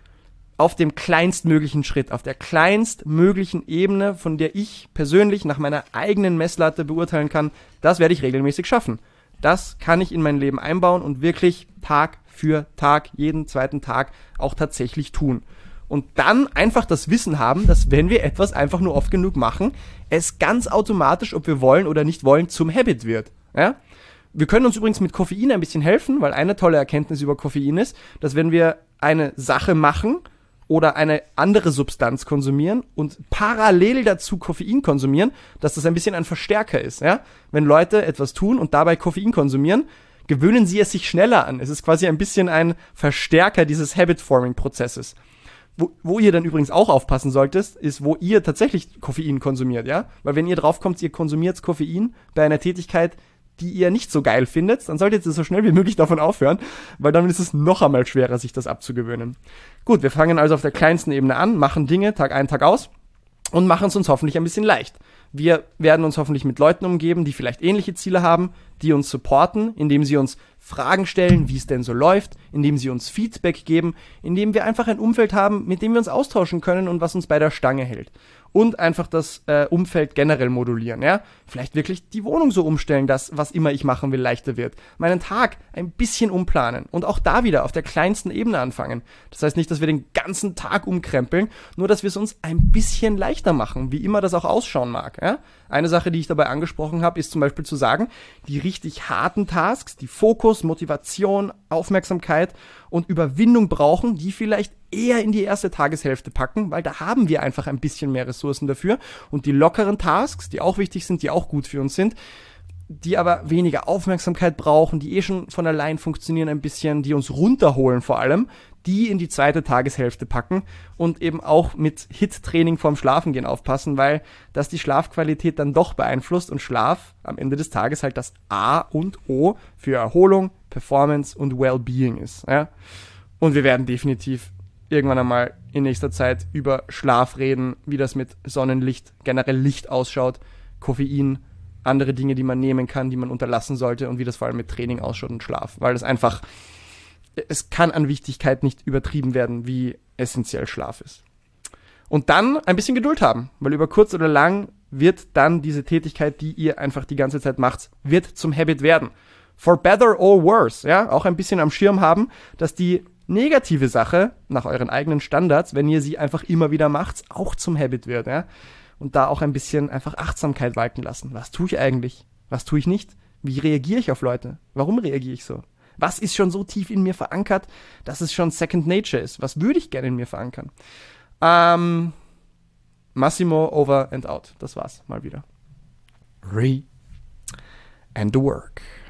Auf dem kleinstmöglichen Schritt, auf der kleinstmöglichen Ebene, von der ich persönlich nach meiner eigenen Messlatte beurteilen kann, das werde ich regelmäßig schaffen. Das kann ich in mein Leben einbauen und wirklich Tag für Tag, jeden zweiten Tag auch tatsächlich tun. Und dann einfach das Wissen haben, dass wenn wir etwas einfach nur oft genug machen, es ganz automatisch, ob wir wollen oder nicht wollen, zum Habit wird. Ja? Wir können uns übrigens mit Koffein ein bisschen helfen, weil eine tolle Erkenntnis über Koffein ist, dass wenn wir eine Sache machen oder eine andere Substanz konsumieren und parallel dazu Koffein konsumieren, dass das ein bisschen ein Verstärker ist. Ja? Wenn Leute etwas tun und dabei Koffein konsumieren, gewöhnen sie es sich schneller an. Es ist quasi ein bisschen ein Verstärker dieses Habit-Forming-Prozesses. Wo, wo ihr dann übrigens auch aufpassen solltet, ist, wo ihr tatsächlich Koffein konsumiert, ja? Weil wenn ihr draufkommt, ihr konsumiert Koffein bei einer Tätigkeit, die ihr nicht so geil findet, dann solltet ihr so schnell wie möglich davon aufhören, weil dann ist es noch einmal schwerer, sich das abzugewöhnen. Gut, wir fangen also auf der kleinsten Ebene an, machen Dinge Tag ein, Tag aus und machen es uns hoffentlich ein bisschen leicht. Wir werden uns hoffentlich mit Leuten umgeben, die vielleicht ähnliche Ziele haben, die uns supporten, indem sie uns Fragen stellen, wie es denn so läuft, indem sie uns Feedback geben, indem wir einfach ein Umfeld haben, mit dem wir uns austauschen können und was uns bei der Stange hält. Und einfach das äh, Umfeld generell modulieren, ja. Vielleicht wirklich die Wohnung so umstellen, dass was immer ich machen will, leichter wird. Meinen Tag ein bisschen umplanen und auch da wieder auf der kleinsten Ebene anfangen. Das heißt nicht, dass wir den ganzen Tag umkrempeln, nur dass wir es uns ein bisschen leichter machen, wie immer das auch ausschauen mag, ja. Eine Sache, die ich dabei angesprochen habe, ist zum Beispiel zu sagen, die richtig harten Tasks, die Fokus, Motivation, Aufmerksamkeit und Überwindung brauchen, die vielleicht eher in die erste Tageshälfte packen, weil da haben wir einfach ein bisschen mehr Ressourcen dafür. Und die lockeren Tasks, die auch wichtig sind, die auch gut für uns sind, die aber weniger Aufmerksamkeit brauchen, die eh schon von allein funktionieren ein bisschen, die uns runterholen vor allem, die in die zweite Tageshälfte packen und eben auch mit Hit-Training vorm Schlafengehen aufpassen, weil das die Schlafqualität dann doch beeinflusst und Schlaf am Ende des Tages halt das A und O für Erholung, Performance und Wellbeing ist. Ja? Und wir werden definitiv irgendwann einmal in nächster Zeit über Schlaf reden, wie das mit Sonnenlicht, generell Licht ausschaut, Koffein, andere Dinge, die man nehmen kann, die man unterlassen sollte und wie das vor allem mit Training ausschaut und Schlaf, weil das einfach, es kann an Wichtigkeit nicht übertrieben werden, wie essentiell Schlaf ist. Und dann ein bisschen Geduld haben, weil über kurz oder lang wird dann diese Tätigkeit, die ihr einfach die ganze Zeit macht, wird zum Habit werden. For better or worse, ja, auch ein bisschen am Schirm haben, dass die negative Sache nach euren eigenen Standards, wenn ihr sie einfach immer wieder macht, auch zum Habit wird, ja. Und da auch ein bisschen einfach Achtsamkeit walten lassen. Was tue ich eigentlich? Was tue ich nicht? Wie reagiere ich auf Leute? Warum reagiere ich so? Was ist schon so tief in mir verankert, dass es schon Second Nature ist? Was würde ich gerne in mir verankern? Ähm, Massimo, over and out. Das war's mal wieder. Re and the work.